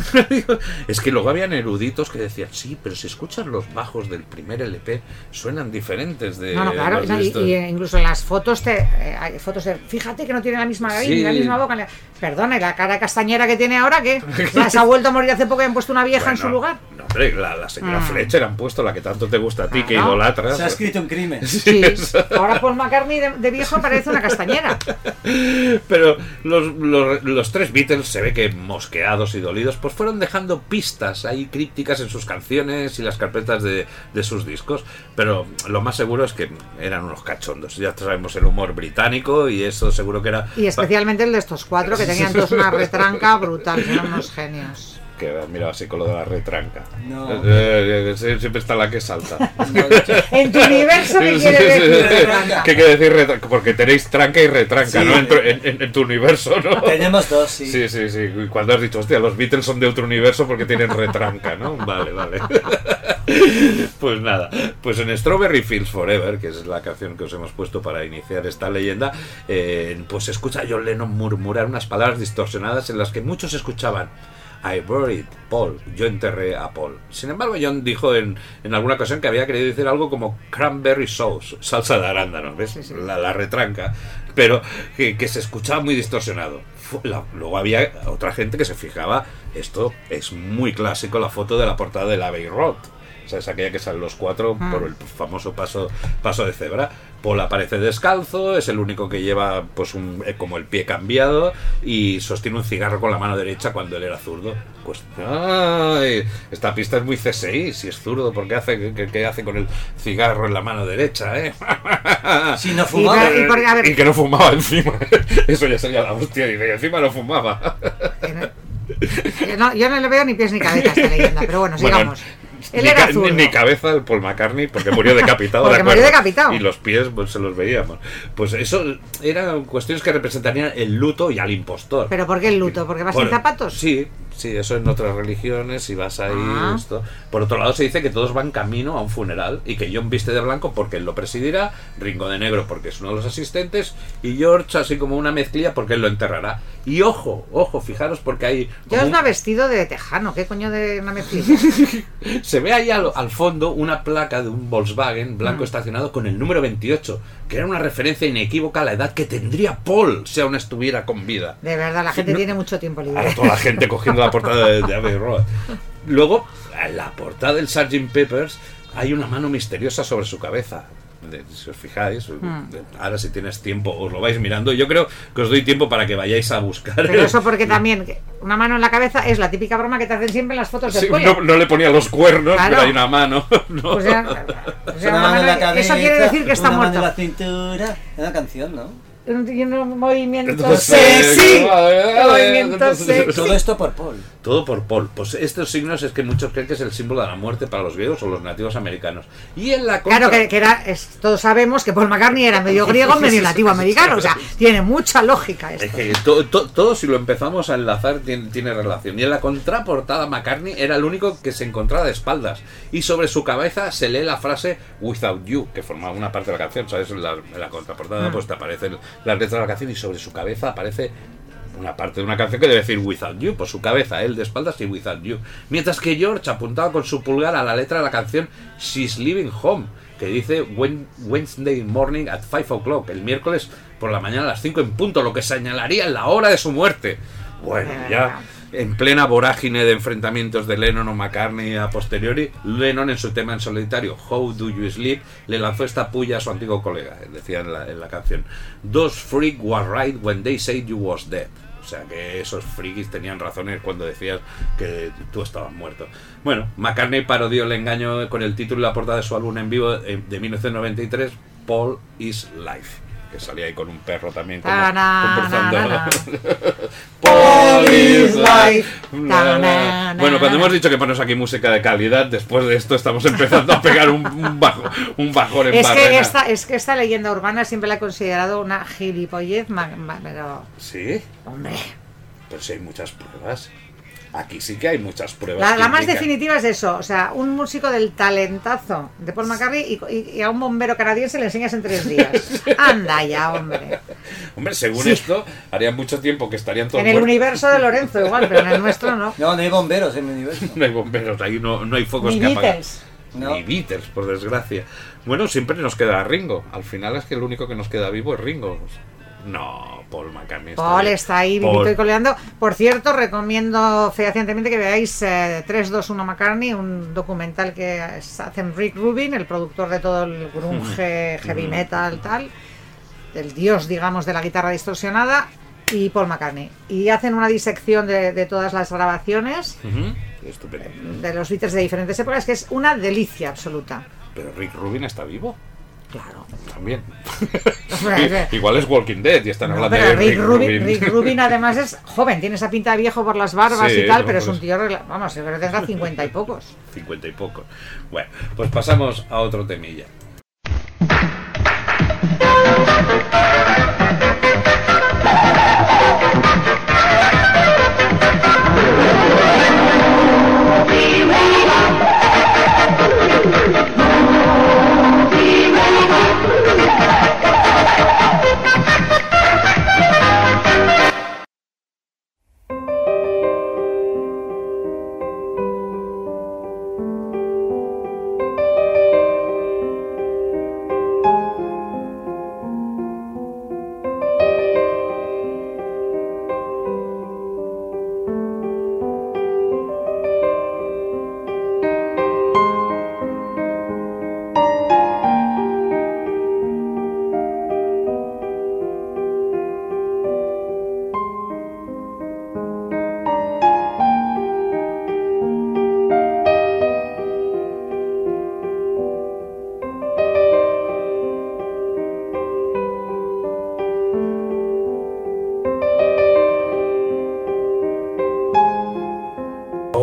Es que luego habían eruditos que decían, sí, pero si escuchas los bajos del primer L P, suenan diferentes de No, no, claro. los de no, y, estos. y incluso en las fotos, te, eh, hay fotos de, fíjate que no tiene la misma nariz Sí. ni la misma boca. ni la- Perdona, ¿y la cara castañera que tiene ahora qué? ¿Se ha vuelto a morir hace poco y han puesto una vieja en Bueno, su lugar? No, hombre, la, la señora Mm. Fletcher han puesto la que tanto te gusta a ti, que Claro. idolatras. Se ha escrito un crimen. Sí. Ahora Paul McCartney de, de viejo parece una castañera. Pero los, los, los tres Beatles se ve que mosqueados y dolidos, pues fueron dejando pistas ahí crípticas en sus canciones y las carpetas de, de sus discos. Pero lo más seguro es que eran unos cachondos. Ya sabemos el humor británico y eso seguro que era... Y especialmente el de estos cuatro que tenían todos una retranca brutal, que eran unos genios. Que mira así con lo de la retranca. No. Eh, eh, eh, siempre está la que salta. En tu universo, ¿qué quiere decir retranca? ¿Qué quiere decir retranca? Porque tenéis tranca y retranca, Sí. ¿no? En, tu- en- en- en tu universo, ¿no? Tenemos dos, sí. Sí, sí, sí. Y cuando has dicho, hostia, los Beatles son de otro universo porque tienen retranca, ¿no? Vale, vale. Pues nada, pues en Strawberry Fields Forever, que es la canción que os hemos puesto para iniciar esta leyenda, eh, pues se escucha a John Lennon murmurar unas palabras distorsionadas en las que muchos escuchaban: I buried Paul, yo enterré a Paul. Sin embargo, John dijo en, en alguna ocasión que había querido decir algo como cranberry sauce, salsa de arándanos, ¿ves? Sí, sí. La, la retranca, pero que, que se escuchaba muy distorsionado. Fu- la- luego había otra gente que se fijaba, esto es muy clásico, la foto de la portada del Abbey Road. O sea, es aquella que salen los cuatro Mm. por el famoso paso, paso de cebra. Paul aparece descalzo, es el único que lleva pues un, eh, como el pie cambiado y sostiene un cigarro con la mano derecha cuando él era zurdo. Pues, ay, esta pista es muy C S I, si es zurdo, porque hace, ¿qué, qué hace con el cigarro en la mano derecha, eh? Si no Y, fumaba. por- y porque, a ver, Y que no fumaba encima. Eso ya sería la hostia, y que encima no fumaba. que no- yo no, yo no le veo ni pies ni cabeza a esta leyenda, pero bueno, Bueno, sigamos. Él ni, era ca- zurdo. ni, ni cabeza el Paul McCartney porque murió decapitado. Porque ¿de acuerdo? murió decapitado. Y los pies pues, se los veíamos. Pues eso eran cuestiones que representarían el luto y al impostor. ¿Pero por qué el luto? ¿Porque vas Por- sin zapatos? Sí, sí, eso en otras religiones, si vas ahí, Ah. esto. Por otro lado se dice que todos van camino a un funeral y que John viste de blanco porque él lo presidirá, Ringo de negro porque es uno de los asistentes y George así como una mezclilla porque él lo enterrará. Y ojo, ojo, fijaros porque hay... como Yo un- va vestido de tejano, ¿qué coño de una mezclilla? Se ve ahí al, al fondo una placa de un Volkswagen blanco Mm. estacionado con el número veintiocho, que era una referencia inequívoca a la edad que tendría Paul si aún estuviera con vida. De verdad, la gente No- tiene mucho tiempo libre. Ahora toda la gente cogiendo la portada de, de Abbey Road. Luego, en la portada del sergeant Pepper's hay una mano misteriosa sobre su cabeza. De- si os fijáis, Hmm. de- ahora si tienes tiempo os lo vais mirando. Yo creo que os doy tiempo para que vayáis a buscar. Pero eso porque también que una mano en la cabeza es la típica broma que te hacen siempre en las fotos del Sí, cuello. no, no le ponía los cuernos, Claro. pero hay una mano. ¿no? O sea, o sea, Una una mano en la mano- cabeza, eso quiere decir que está una mano en muerto. la cintura. Es una canción, ¿no? Un, y un movimiento Entonces, sexy. vale, Movimiento entonces- sexy. Todo esto por Paul. Todo por Paul. Pues estos signos es que muchos creen que es el símbolo de la muerte para los griegos o los nativos americanos. Y en la contra... Claro, que, que era, es- todos sabemos que Paul McCartney era medio griego, medio nativo americano. O sea, tiene mucha lógica Es esto. que to- to- todo si lo empezamos a enlazar tiene, tiene relación. Y en la contraportada McCartney era el único que se encontraba de espaldas. Y sobre su cabeza se lee la frase Without You, que formaba una parte de la canción. ¿Sabes? En la, en la contraportada Mm. pues te aparecen las letras de la canción y sobre su cabeza aparece una parte de una canción que debe decir Without You, por su cabeza, él de espaldas y Without You. Mientras que George apuntaba con su pulgar a la letra de la canción She's Leaving Home, que dice "Wen- Wednesday morning at five o'clock", el miércoles por la mañana a las cinco en punto, lo que señalaría la hora de su muerte. Bueno, De ya verdad. en plena vorágine de enfrentamientos de Lennon o McCartney a posteriori, Lennon en su tema en solitario How Do You Sleep le lanzó esta puya a su antiguo colega, decía en la, en la canción: "Those freaks were right when they said you was dead". O sea que esos frikis tenían razones cuando decías que tú estabas muerto. Bueno, McCartney parodió el engaño con el título y la portada de su álbum en vivo eh, de mil novecientos noventa y tres, Paul is Life, que salía ahí con un perro también como, Ta-na, conversando. na-na. Paul is life. life. Ta-na, Bueno, cuando na-na. hemos dicho que ponemos aquí música de calidad, después de esto estamos empezando a pegar un, un bajo, un bajón en Es que, barrena. esta, es que esta leyenda urbana siempre la he considerado una gilipollez, ma- ma- pero, Sí, hombre, pero sí hay muchas pruebas. Aquí sí que hay muchas pruebas. la, que la más indican- definitiva es eso, o sea, un músico del talentazo de Paul McCartney y, y- y a un bombero canadiense le enseñas en tres días. Anda ya, hombre. Hombre, según Sí. esto, haría mucho tiempo que estarían todos En el muertos. universo de Lorenzo igual, pero en el nuestro no. No, no hay bomberos en mi universo. No hay bomberos, ahí no, no hay focos Ni que apagar. Beatles. No. Ni Beatles, por desgracia. Bueno, siempre nos queda Ringo. Al final es que el único que nos queda vivo es Ringo. No, Paul McCartney. Paul bien. está ahí Paul- vivito y coleando. Por cierto, recomiendo fehacientemente que veáis eh, tres dos uno McCartney, un documental que es- hacen Rick Rubin, el productor de todo el grunge, heavy metal, tal, el dios, digamos, de la guitarra distorsionada, y Paul McCartney. Y hacen una disección de, de todas las grabaciones Ujú. Estupendo. de los Beatles de diferentes épocas, que es una delicia absoluta. Pero Rick Rubin está vivo. Claro. También. Hombre, Igual es Walking Dead y están No, hablando pero de Rick Rick Rubin, Rubin. Rick Rubin además es joven, tiene esa pinta de viejo por las barbas Sí, y tal, no, pero es por un eso. tío, regla- vamos, yo creo que tendrá cincuenta y pocos. Cincuenta y pocos. Bueno, pues pasamos a otro temilla.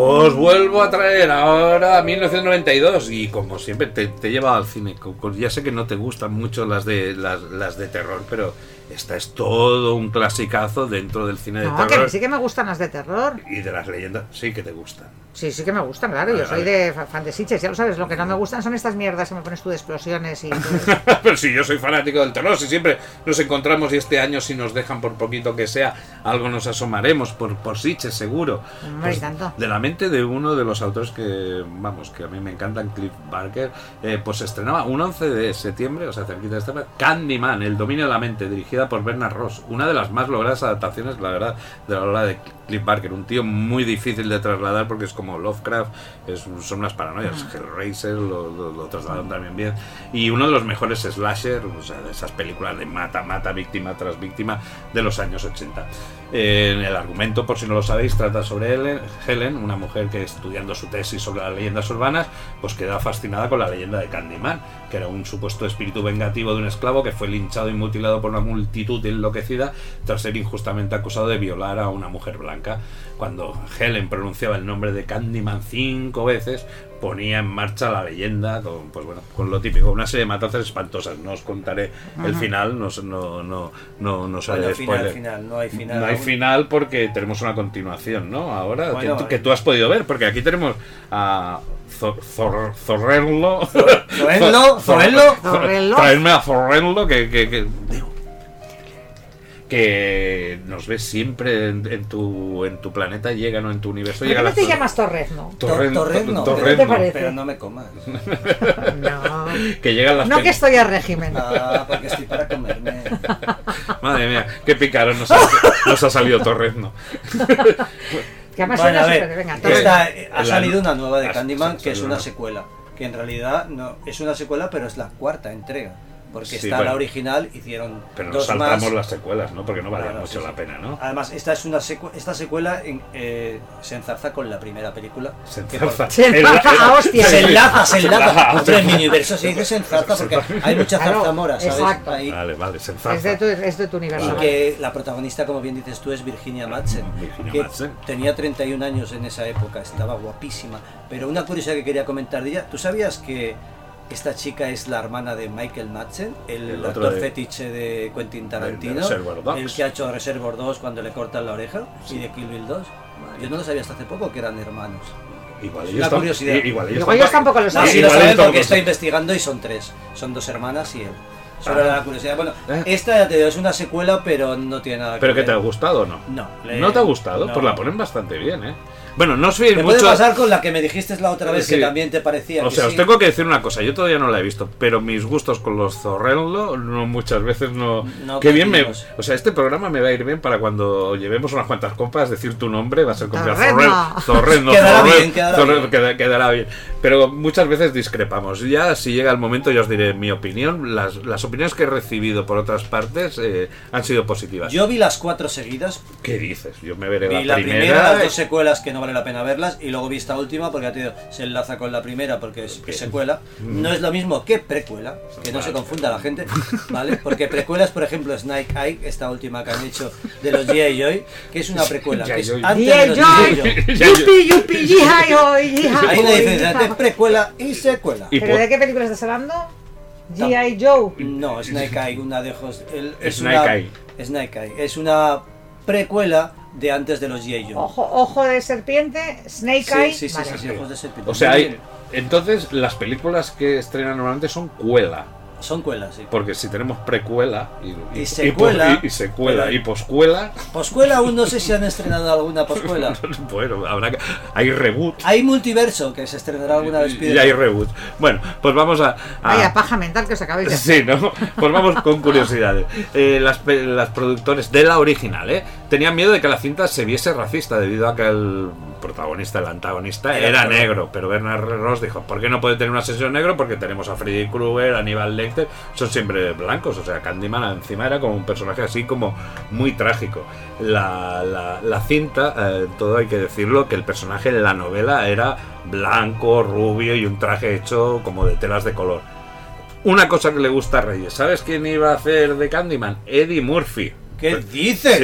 Os vuelvo a traer ahora a mil novecientos noventa y dos y como siempre te, te he llevado al cine. Con- con- Ya sé que no te gustan mucho las de las, las de terror, pero esta es todo un clasicazo dentro del cine de No, terror que sí que me gustan las de terror. y de las leyendas. Sí que te gustan. Sí, sí que me gustan, claro. Vale, Yo soy vale. de fa- fan de Sitges, ya lo sabes. Lo que no me gustan son estas mierdas que me pones tú de explosiones y todo eso. Pero si yo soy fanático del terror, si siempre nos encontramos y este año si nos dejan por poquito que sea, algo nos asomaremos por, por Sitges, seguro. Hombre, y tanto. De la mente de uno de los autores que, vamos, que a mí me encantan, Cliff Barker, eh, pues se estrenaba un once de septiembre, o sea, cerquita de esta fecha, Candyman, El dominio de la mente, dirigida por Bernard Ross, una de las más logradas adaptaciones, la verdad, de la obra de Cliff Barker, un tío muy difícil de trasladar porque es como Lovecraft, es, son unas paranoias, Hellraiser lo, lo, lo trasladaron también bien, y uno de los mejores slasher, o sea, de esas películas de mata, mata, víctima tras víctima de los años ochenta. Eh, en el argumento, por si no lo sabéis, trata sobre Helen, Helen, una mujer que estudiando su tesis sobre las leyendas urbanas, pues queda fascinada con la leyenda de Candyman, que era un supuesto espíritu vengativo de un esclavo que fue linchado y mutilado por una multitud enloquecida tras ser injustamente acusado de violar a una mujer blanca. Cuando Helen pronunciaba el nombre de Candyman cinco veces, ponía en marcha la leyenda con, pues bueno, con lo típico, una serie de matanzas espantosas. No os contaré el final, no, no, no, no, no sale Bueno, de final, spoiler. final, no hay final. No hay aún. final porque tenemos una continuación, ¿no? Ahora, Bueno, que, eh. que tú has podido ver, porque aquí tenemos a Zor- Zor- Zorrello. Zorrello, Zorrello. Zorrello. Traedme a Zorrello que, que, que, que nos ves siempre en, en tu en tu planeta, llega, ¿no? En tu universo ¿Por llega qué no la te llamas Torrezno? Torren- Torrezno. Torrezno, ¿Qué te parece? Pero no me comas. No. que llegan las No que peli- estoy a régimen. Ah, porque estoy para comerme. Madre mía, qué picarón nos ha, nos ha salido Torrezno. Que además Bueno, a suena ver, súper- venga, esta- Torrezno. esta, eh, ha la- salido una nueva de ha- Candyman ha que es salido una una- secuela. Que en realidad no es una secuela, pero es la cuarta entrega. Porque Sí, está bueno. la original, hicieron Pero nos dos saltamos más. las secuelas, ¿no? Porque no valía Claro, mucho sí, la sí. pena, ¿no? Además, esta es una secu- esta secuela en- eh, se enzarza con la primera película. Se que enzarza. Se enlaza a hostias. Se enlaza, se enlaza. enlaza. Hombre, en mi universo se dice se enzarza porque hay mucha Claro, zarzamora, ¿sabes? exacto. Ahí. Vale, vale, se Es enzarza. de tu, es de tu universo. Y vale. que la protagonista, como bien dices tú, es Virginia Madsen, Virginia que Madsen. tenía treinta y un años en esa época, estaba guapísima. Pero una curiosidad que quería comentar de ella, ¿tú sabías que esta chica es la hermana de Michael Madsen, el, El otro actor de- fetiche de Quentin de Tarantino, Reservoir Dogs. el que ha hecho Reservoir dos cuando le cortan la oreja, y de Kill Bill dos? Yo no lo sabía hasta hace poco que eran hermanos. Igual Es ellos una tam- curiosidad. i- Igual ellos Luego ellos tampoco lo No, saben. sí lo igual saben ellos porque tampoco- está investigando y son tres, son dos hermanas y él. Solo Ah. la curiosidad. Bueno, Eh. esta ya te digo, es una secuela, pero no tiene nada que ¿Pero que ver. te ha gustado o no? No. le- ¿No te ha gustado? no. Pues la ponen bastante bien, ¿eh? Bueno, no os fiéis Me mucho... puede pasar con la que me dijiste la otra vez Sí. que también te parecía. O que sea, sí. os tengo que decir una cosa, yo todavía no la he visto, pero mis gustos con los Zorrello no, muchas veces no... No Qué bien me... coincidimos. O sea, este programa me va a ir bien para cuando llevemos unas cuantas copas, decir tu nombre, va a ser como Torrezno. Zorrello, Quedará Zorrello, bien, quedará Zorrello, bien. queda- quedará bien. Pero muchas veces discrepamos. Ya, si llega el momento, yo os diré mi opinión. Las, las opiniones que he recibido por otras partes eh, han sido positivas. Yo vi las cuatro seguidas. ¿Qué dices? Yo me veré Vi la, la primera, primera... las dos secuelas que no vale la pena verlas, y luego vi esta última porque ya te digo, se enlaza con la primera porque es, es secuela. No es lo mismo que precuela, que no se confunda la gente, ¿vale? Porque precuelas, por ejemplo, Snake Eye, esta última que han hecho de los G I. Joe, que es una precuela, que es G I. antes G de I. los Joe. G I. Joe. Ya, Yupi, yupi, yija, yo, yija, Hay una yo, diferencia yija. entre precuela y secuela. Y ¿Pero por- de qué película estás hablando? G I. Joe. No, Snake Eye, una de ojos. el- es Snake una, Eye. Snake Eye. Es una precuela de antes de los G I. Joe. Ojo, ojo de serpiente, Snake Sí, Eye. sí, sí, Vale. sí, sí, ojos de serpiente. O sea, hay... Entonces, las películas que estrenan normalmente son cuela. Son cuelas, sí. Porque si tenemos precuela y, Y secuela, y, y secuela pero- y poscuela, Poscuela aún no sé si han estrenado alguna poscuela. bueno, habrá que, hay reboot Hay multiverso que se estrenará alguna vez. y hay reboot. Bueno, pues vamos a, a- Vaya paja mental que os acabáis de hacer. Sí, ¿no? Pues vamos con curiosidades. Eh, las, pe- las productores de la original, ¿eh? Tenían miedo de que la cinta se viese racista debido a que el protagonista, el antagonista, Era era negro. negro. Pero Bernard Ross dijo, ¿por qué no puede tener una sesión negro? Porque tenemos a Freddy Krueger, Aníbal Lecter, son siempre blancos. O sea, Candyman encima era como un personaje así como muy trágico. La, la, la cinta, eh, todo hay que decirlo, que el personaje en la novela era blanco, rubio y un traje hecho como de telas de color. Una cosa que le gusta a Reyes, ¿sabes quién iba a hacer de Candyman? Eddie Murphy. ¿Qué dices? Sí,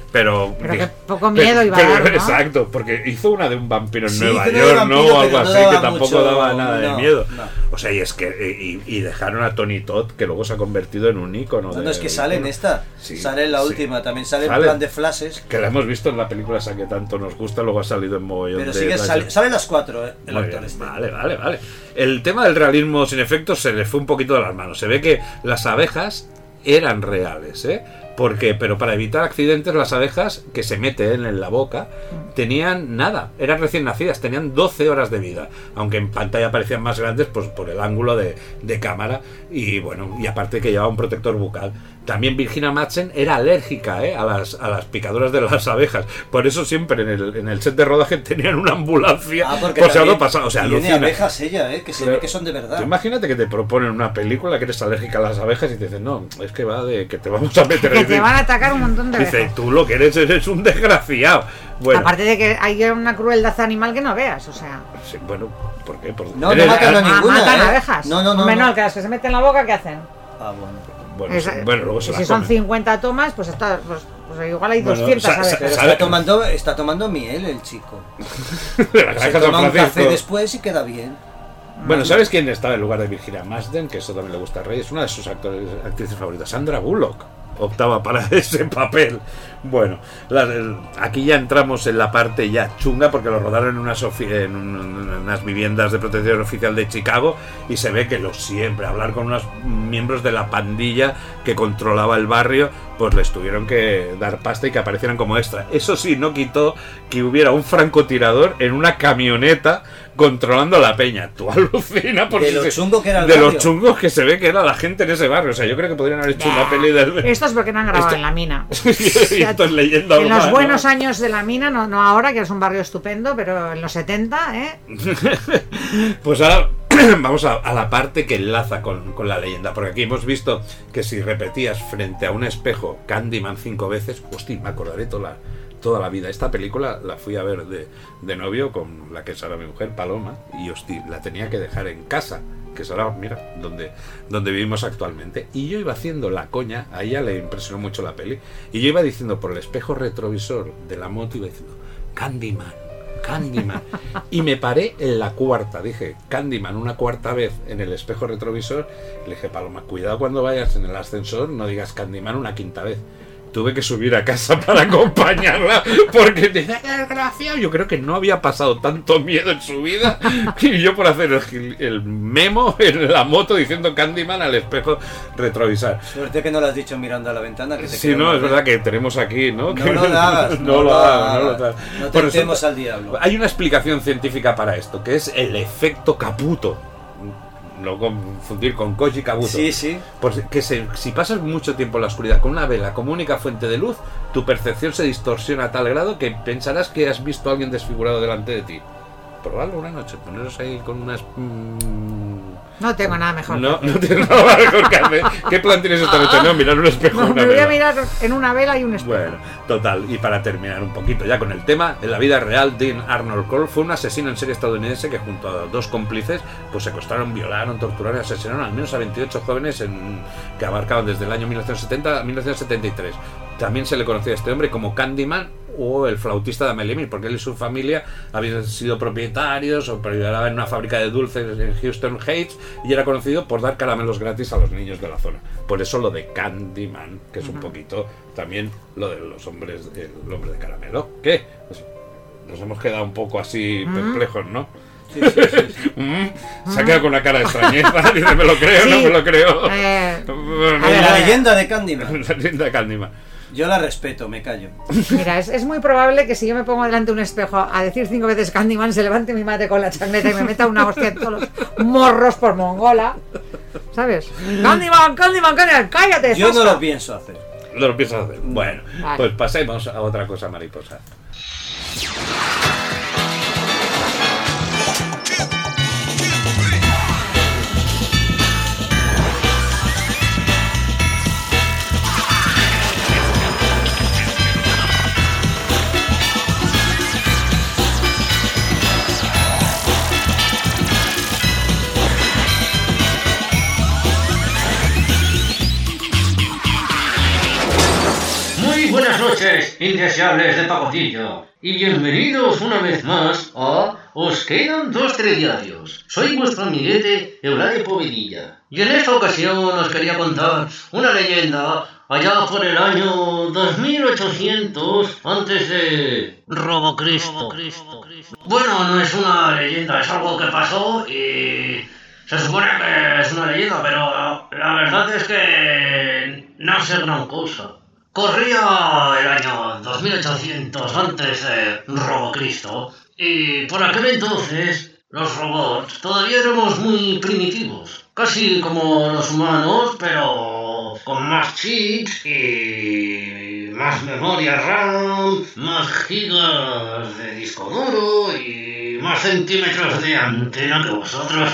Pero, Pero dije- que poco miedo iba a pero- dar, ¿no? Exacto, porque hizo una de un vampiro en Sí, Nueva hizo una de York, vampiro, ¿no? O pero algo no así, daba que tampoco mucho- daba nada de no, miedo. no. O sea, y es que y, y dejaron a Tony Todd, que luego se ha convertido en un ícono. No, de- no, es que sale en esta, Sí, sale en la sí. última, también sale en Sale. plan de flashes, Que la hemos visto en la película esa que tanto nos gusta, luego ha salido en mogollón pero de... sigue las- sale, salen las cuatro, eh, el Muy actor bien, este. Vale, vale, vale. El tema del realismo sin efectos se le fue un poquito de las manos. Se ve que las abejas eran reales, ¿eh? Porque, pero para evitar accidentes, las abejas que se meten en la boca tenían nada, eran recién nacidas, tenían doce horas de vida, aunque en pantalla parecían más grandes pues por el ángulo de, de cámara y bueno, y aparte que llevaba un protector bucal. También Virginia Madsen era alérgica, ¿eh? a, las, a las picaduras de las abejas, por eso siempre en el, en el set de rodaje tenían una ambulancia Ah, porque por si algo también pasaba, o sea, tiene alucina. abejas ella, eh, que se Claro. ve que son de verdad. Tú imagínate que te proponen una película que eres alérgica a las abejas y te dicen, no, es que va de que te vamos a meter Que ahí". te van a atacar un montón de Dice, veces. tú lo que eres eres un desgraciado. Bueno, Aparte de que hay una crueldad animal que no veas, o sea. sí, bueno, ¿por qué? Por- No, no eres- matan a ah, Ah, ninguna, matan ¿eh? abejas. No, no, no, Hombre, no. que las que se meten en la boca, ¿qué hacen? Ah, bueno. Bueno, Es- sí, bueno, luego se y las si son comen. cincuenta tomas, pues, está, pues, pues igual hay Bueno, doscientas sa- sa- abejas. Pero ¿Sabe? está tomando, está tomando miel el chico. De las Se abejas de toma un San café Francisco. después y queda bien. Bueno, ¿sabes quién estaba en lugar de Virginia Madsen? Que eso también le gusta a Rey. Es una de sus actores, actrices favoritas. Sandra Bullock optaba para ese papel. Bueno, las- el- aquí ya entramos en la parte ya chunga porque lo rodaron en unas, ofi- en un- en unas viviendas de protección oficial de Chicago y se ve que lo siempre, hablar con unos miembros de la pandilla que controlaba el barrio, pues les tuvieron que dar pasta y que aparecieran como extra. Eso sí, no quitó que hubiera un francotirador en una camioneta controlando la peña. Tú alucina porque De lo se- chungo que era el de los barrio. chungos que se ve que era la gente en ese barrio. O sea, yo creo que podrían haber hecho una peli del... Esto es porque no han grabado Esto- en la mina. Y esto es leyenda En los urbana. buenos años de la mina, no, no ahora, que es un barrio estupendo, pero en los setenta, ¿eh? Pues ahora vamos a, a la parte que enlaza con, con la leyenda, porque aquí hemos visto que si repetías frente a un espejo Candyman cinco veces, hostia, me acordaré toda la, toda la vida. Esta película la fui a ver de, de novio con la que es ahora mi mujer, Paloma, y hostia, la tenía que dejar en casa, que es ahora, mira, donde, donde vivimos actualmente. Y yo iba haciendo la coña, a ella le impresionó mucho la peli, y yo iba diciendo por el espejo retrovisor de la moto, iba diciendo, Candyman, Candyman. Y me paré en la cuarta, dije, Candyman una cuarta vez en el espejo retrovisor. Le dije, Paloma, cuidado cuando vayas en el ascensor, no digas Candyman una quinta vez. Tuve que subir a casa para acompañarla porque tenía que desgraciado. Yo creo que no había pasado tanto miedo en su vida y yo por hacer el, gil- el memo en la moto diciendo Candyman al espejo retrovisor. Suerte que no lo has dicho mirando a la ventana. Que te Sí, queda no, una es vez. verdad que tenemos aquí, ¿no? No Que- lo hagas, no lo hagas, no lo hagas. No Por eso- tentemos al diablo. Hay una explicación científica para esto, que es el efecto Caputo. No confundir con Koji Kabuto. Sí, sí. Porque se- si pasas mucho tiempo en la oscuridad con una vela como única fuente de luz, tu percepción se distorsiona a tal grado que pensarás que has visto a alguien desfigurado delante de ti. Probadlo una noche, poneros ahí con unas... mm, No tengo nada mejor. No, no tienes nada mejor que hacer. ¿Qué plan tienes esta noche? No, mirar un espejo. No, una me voy a vela. mirar en una vela y un espejo. Bueno, total, y para terminar un poquito ya con el tema, en la vida real, Dean Arnold Cole fue un asesino en serie estadounidense que junto a dos cómplices pues secuestraron, violaron, torturaron y asesinaron al menos a veintiocho jóvenes en, que abarcaban desde el año mil novecientos setenta a mil novecientos setenta y tres. También se le conocía a este hombre como Candyman o el flautista de Amelie Mil, porque él y su familia habían sido propietarios o operaban en una fábrica de dulces en Houston Heights y era conocido por dar caramelos gratis a los niños de la zona. Por eso lo de Candyman, que es un poquito también lo de los hombres, el hombre de caramelo. ¿Qué? Pues nos hemos quedado un poco así perplejos, ¿no? Sí, sí, sí, sí. Mm, se ha quedado con una cara de extrañeza. Dice, me lo creo, Sí. no me lo creo. Eh, Bueno, a ver, La a ver. leyenda de Candyman. la leyenda de Candyman. Yo la respeto, me callo. Mira, es, es muy probable que si yo me pongo delante de un espejo a decir cinco veces Candyman, se levante mi madre con la chancleta y me meta una hostia en todos los morros por mongola. ¿Sabes? Candyman, Candyman, Candyman, cállate. Yo no zasca. lo pienso hacer. No lo piensas hacer. Bueno, Vale. pues pasemos a otra cosa mariposa. Muy buenas noches y indeseables de pacotilla. Y bienvenidos una vez más a Os quedan dos telediarios. Soy vuestro amiguete Eulalie Povedilla. Y en esta ocasión os quería contar una leyenda allá por el año dos mil ochocientos antes de Robocristo. Bueno, no es una leyenda, es algo que pasó y se supone que es una leyenda, pero la verdad es que no sé gran cosa. Corría el año dos mil ochocientos antes de Robocristo y por aquel entonces los robots todavía éramos muy primitivos, casi como los humanos, pero con más chips y más memoria RAM, más gigas de disco duro y más centímetros de antena que vosotros.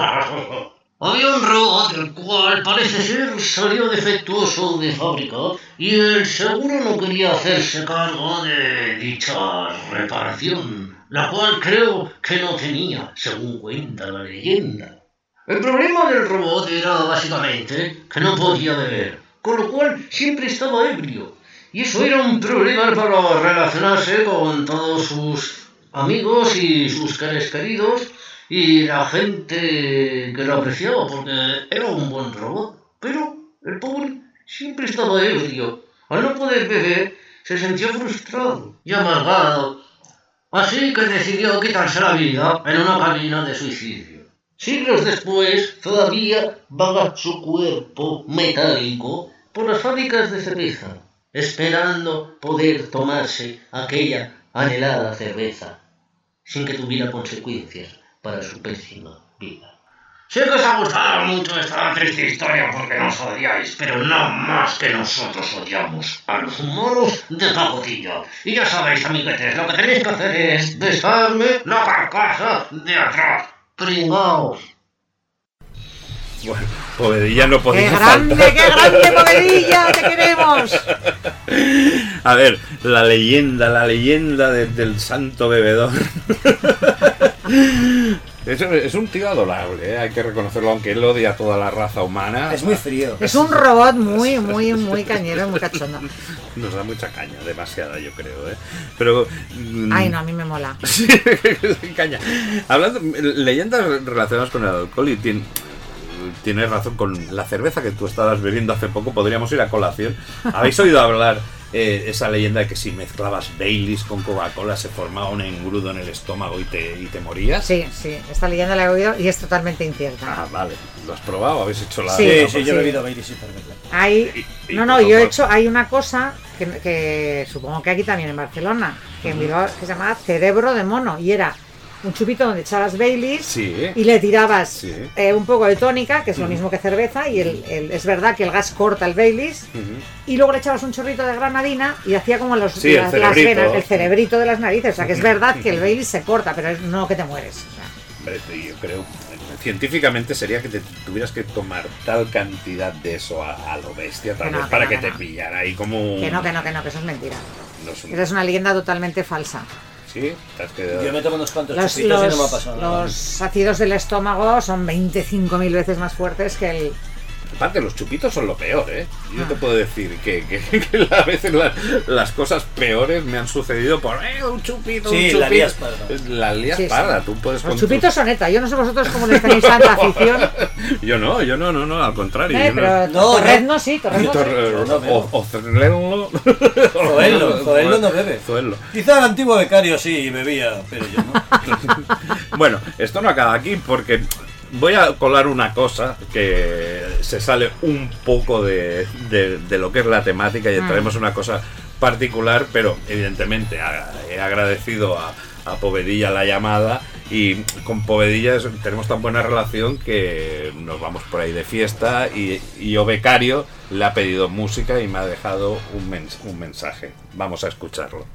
Había un robot el cual parece ser salió defectuoso de fábrica y el seguro no quería hacerse cargo de dicha reparación, la cual creo que no tenía, según cuenta la leyenda. El problema del robot era básicamente que no podía beber, con lo cual siempre estaba ebrio, y eso era un problema para relacionarse con todos sus amigos y sus seres queridos y la gente que lo apreciaba porque era un buen robot. Pero el pobre siempre estaba ebrio. Al no poder beber se sentía frustrado y amargado, así que decidió quitarse la vida en una cabina de suicidio. Siglos después todavía vaga su cuerpo metálico por las fábricas de cerveza, esperando poder tomarse aquella anhelada cerveza sin que tuviera consecuencias para su pésima vida. Sé que os ha gustado mucho esta triste historia porque nos odiáis, pero no más que nosotros odiamos a los humanos de pacotilla. Y ya sabéis, amiguetes, lo que tenéis que hacer es besarme la carcasa de atrás. Pringaos. Bueno, Povedilla no podía ¡Qué grande, faltar. qué grande, Povedilla! ¡Te queremos! A ver, la leyenda, la leyenda de- del santo bebedor. Es, es un tío adorable, ¿eh? Hay que reconocerlo, aunque él odia a toda la raza humana. Es muy frío. Es un robot muy, muy, muy cañero, muy cachondo. Nos da mucha caña, demasiada yo creo, ¿eh? Pero... mm, Ay, no, a mí me mola. Sí, caña. Hablando, leyendas relacionadas con el alcohol y tiene, tienes razón con la cerveza que tú estabas bebiendo hace poco, podríamos ir a colación. ¿Habéis oído hablar eh, esa leyenda de que si mezclabas Baileys con Coca-Cola se formaba un engrudo en el estómago y te, y te morías? Sí, sí, esta leyenda la he oído y es totalmente incierta. Ah, vale. ¿Lo has probado? ¿Habéis hecho la...? Sí, Sí, sí, yo sí. he bebido Baileys sin cerveza. Hay, Y- y no, no, poco yo he por- hecho, hay una cosa que, que supongo que aquí también en Barcelona, que en Bilbao, que se llamaba cerebro de mono, y era un chupito donde echabas Baileys Sí. y le tirabas Sí. eh, un poco de tónica, que es lo mismo que cerveza, y el, el- es verdad que el gas corta el Baileys, Ujú. y luego le echabas un chorrito de granadina y hacía como los, Sí, el las, las cerebrito. venas, el cerebrito de las narices, o sea que es verdad que el Baileys se corta, pero es no que te mueres. O sea. Hombre, yo creo, científicamente sería que te tuvieras que tomar tal cantidad de eso a, a lo bestia, tal Que no, vez, que para no, que que te no. pillara ahí como... Que no, que no, que no, que eso es mentira. No es un- Esa es una leyenda totalmente falsa. ¿Sí? ¿Te has quedado? Yo me tomo unos cuantos Los, chupitos y no me ha los, pasado nada. los ácidos del estómago son veinticinco mil veces más fuertes que el... Aparte, los chupitos son lo peor, ¿eh? Yo Ah. te puedo decir que, que, que a veces las, las cosas peores me han sucedido por ¡eh, un chupito, Sí, un chupito! la lías parda. Es La lías Sí, sí. parda, tú puedes Los con chupitos son neta. Yo no sé vosotros cómo les tenéis tanta afición. tu- Yo no, yo no, no, no, al contrario. Eh, yo no- pero No, Torrezno sí, Torrezno sí. Tor- no bebo. o, o Zoello. Zoello, Zoello no bebe. Zoello. Quizá el antiguo becario sí bebía, pero yo no. Bueno, esto no acaba aquí porque voy a colar una cosa que se sale un poco de, de- de lo que es la temática y Mm. traemos una cosa particular, pero evidentemente a- he agradecido a, a Povedilla la llamada y con Povedilla es- tenemos tan buena relación que nos vamos por ahí de fiesta y, y yo becario le ha pedido música y me ha dejado un, mens- un mensaje. Vamos a escucharlo.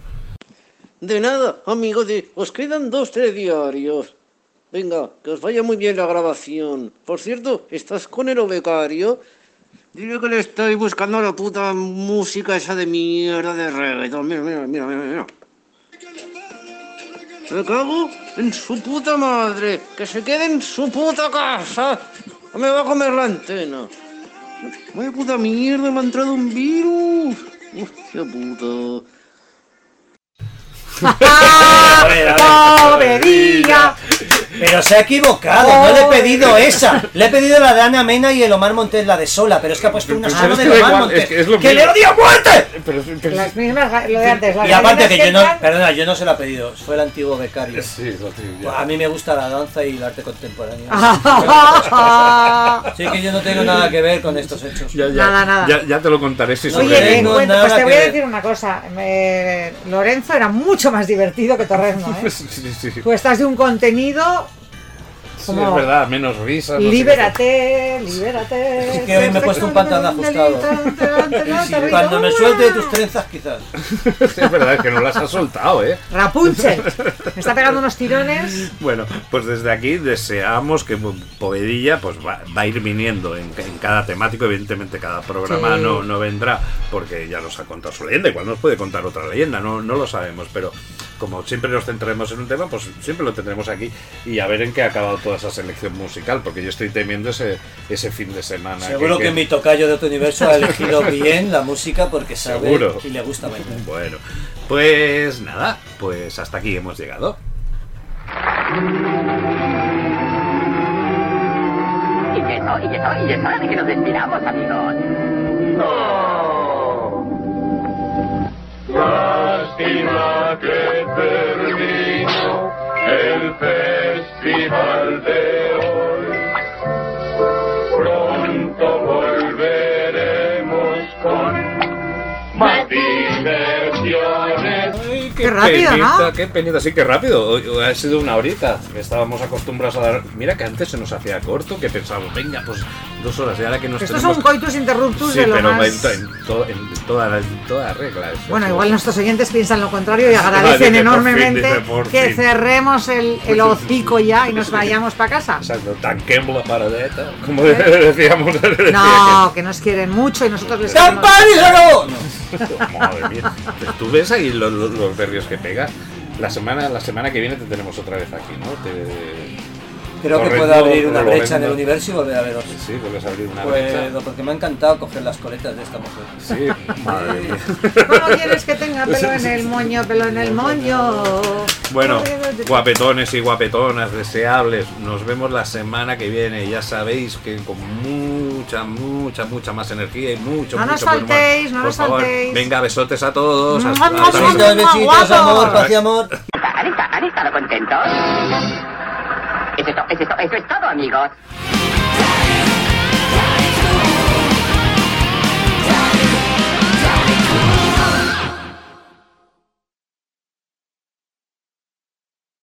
De nada, amigo de... Os quedan dos telediarios. Venga, que os vaya muy bien la grabación. Por cierto, ¿estás con el becario? Dile que le estoy buscando la puta música esa de mierda de reggaeton. Mira, mira, mira, mira, mira. Me cago en su puta madre. Que se quede en su puta casa. O me va a comer la antena. Vaya puta mierda, me ha entrado un virus. Hostia puta. A ver, a ver. ¡Povedilla! Pero se ha equivocado, no le he pedido esa. Le he pedido la de Ana Mena y el Omar Montes, la de Sola, pero es que ha puesto una Pero solo es que de da Omar igual, Montes. es que es lo ¡Que le mismo. odio a muerte! Pero, pero- Las mismas, lo de antes. Las Y aparte que gallinas yo no, entran- perdona, yo no se la he pedido, fue el antiguo becario. Sí, lo tío, ya. A mí me gusta la danza y el arte contemporáneo. Ah. Así que yo no tengo nada que ver con estos hechos. Ya, ya, Nada, nada. Ya, ya te lo contaré si No Oye, sobrevivo. te tengo encuentro- nada pues te que voy a ver. decir una cosa. Me- Lorenzo era mucho más divertido que Torrezno, ¿eh? Sí, sí, sí. Tú estás de un contenido Sí, como... es verdad, menos risa. no sé qué. Libérate, libérate. Sí que hoy me he puesto un pantalón ajustado. Sí, cuando me suelte de tus trenzas, quizás. Sí, es verdad, es que no las has soltado, ¿eh? Rapunzel. Me está pegando unos tirones. Bueno, pues desde aquí deseamos que Povedilla pues va, va a ir viniendo en, en cada temático. Evidentemente cada programa Sí. no, no vendrá porque ya nos ha contado su leyenda. Igual nos puede contar otra leyenda, no, no lo sabemos. Pero como siempre nos centraremos en un tema, pues siempre lo tendremos aquí y a ver en qué ha acabado toda esa selección musical, porque yo estoy temiendo ese, ese fin de semana. Seguro que, mi tocayo de otro universo ha elegido bien la música porque sabe Seguro. y le gusta bailar. Bueno, pues nada, pues hasta aquí hemos llegado. Y eso, y eso, y es hora de que nos despidamos, amigos. Lástima que terminó el festival de hoy. Pronto volveremos con más diversiones. Ay, Qué rápido, penita, ¿no? Qué penita, sí, qué rápido. Hoy- hoy ha sido una horita. Estábamos acostumbrados a dar. Mira que antes se nos hacía corto, que pensábamos, venga, pues dos horas. Y ahora que nos Esto es tenemos. un coitus interruptus Sí, de lo pero más... en, to- en, to- en toda, en toda regla. Eso, Bueno, eso. igual nuestros oyentes piensan lo contrario y Dice, agradecen por enormemente fin, dice, por que fin. cerremos el, el hocico ya y nos vayamos para casa. Exacto, tanquemos la paradeta. Como decíamos. decía No, que nos quieren mucho y nosotros les queremos. ¡Campán y se acabó! No. que- Madre mía. Tú ves ahí los, los, los berrios que pega. La semana, la semana que viene te tenemos otra vez aquí, ¿no? Te... Creo que Correcto, puedo abrir una Rolando. brecha en el universo y volver a veros. Sí, vuelves a abrir una brecha. Puedo, porque me ha encantado coger las coletas de esta mujer. Sí, madre mía. ¿Cómo quieres que tenga pelo en el moño, pelo en el moño? Bueno, guapetones y guapetonas deseables, nos vemos la semana que viene. Ya sabéis que con mucha, mucha, mucha más energía y mucho, No nos mucho buen humor. faltéis, no Por nos favor, faltéis. venga, besotes a todos. Mua, Hasta, mua, hasta mua, la- mua. Besitos, besitos, guapo. amor, paz y amor. ¿Han estado, han estado contentos? Eso es, to- eso es to- eso es todo, amigos.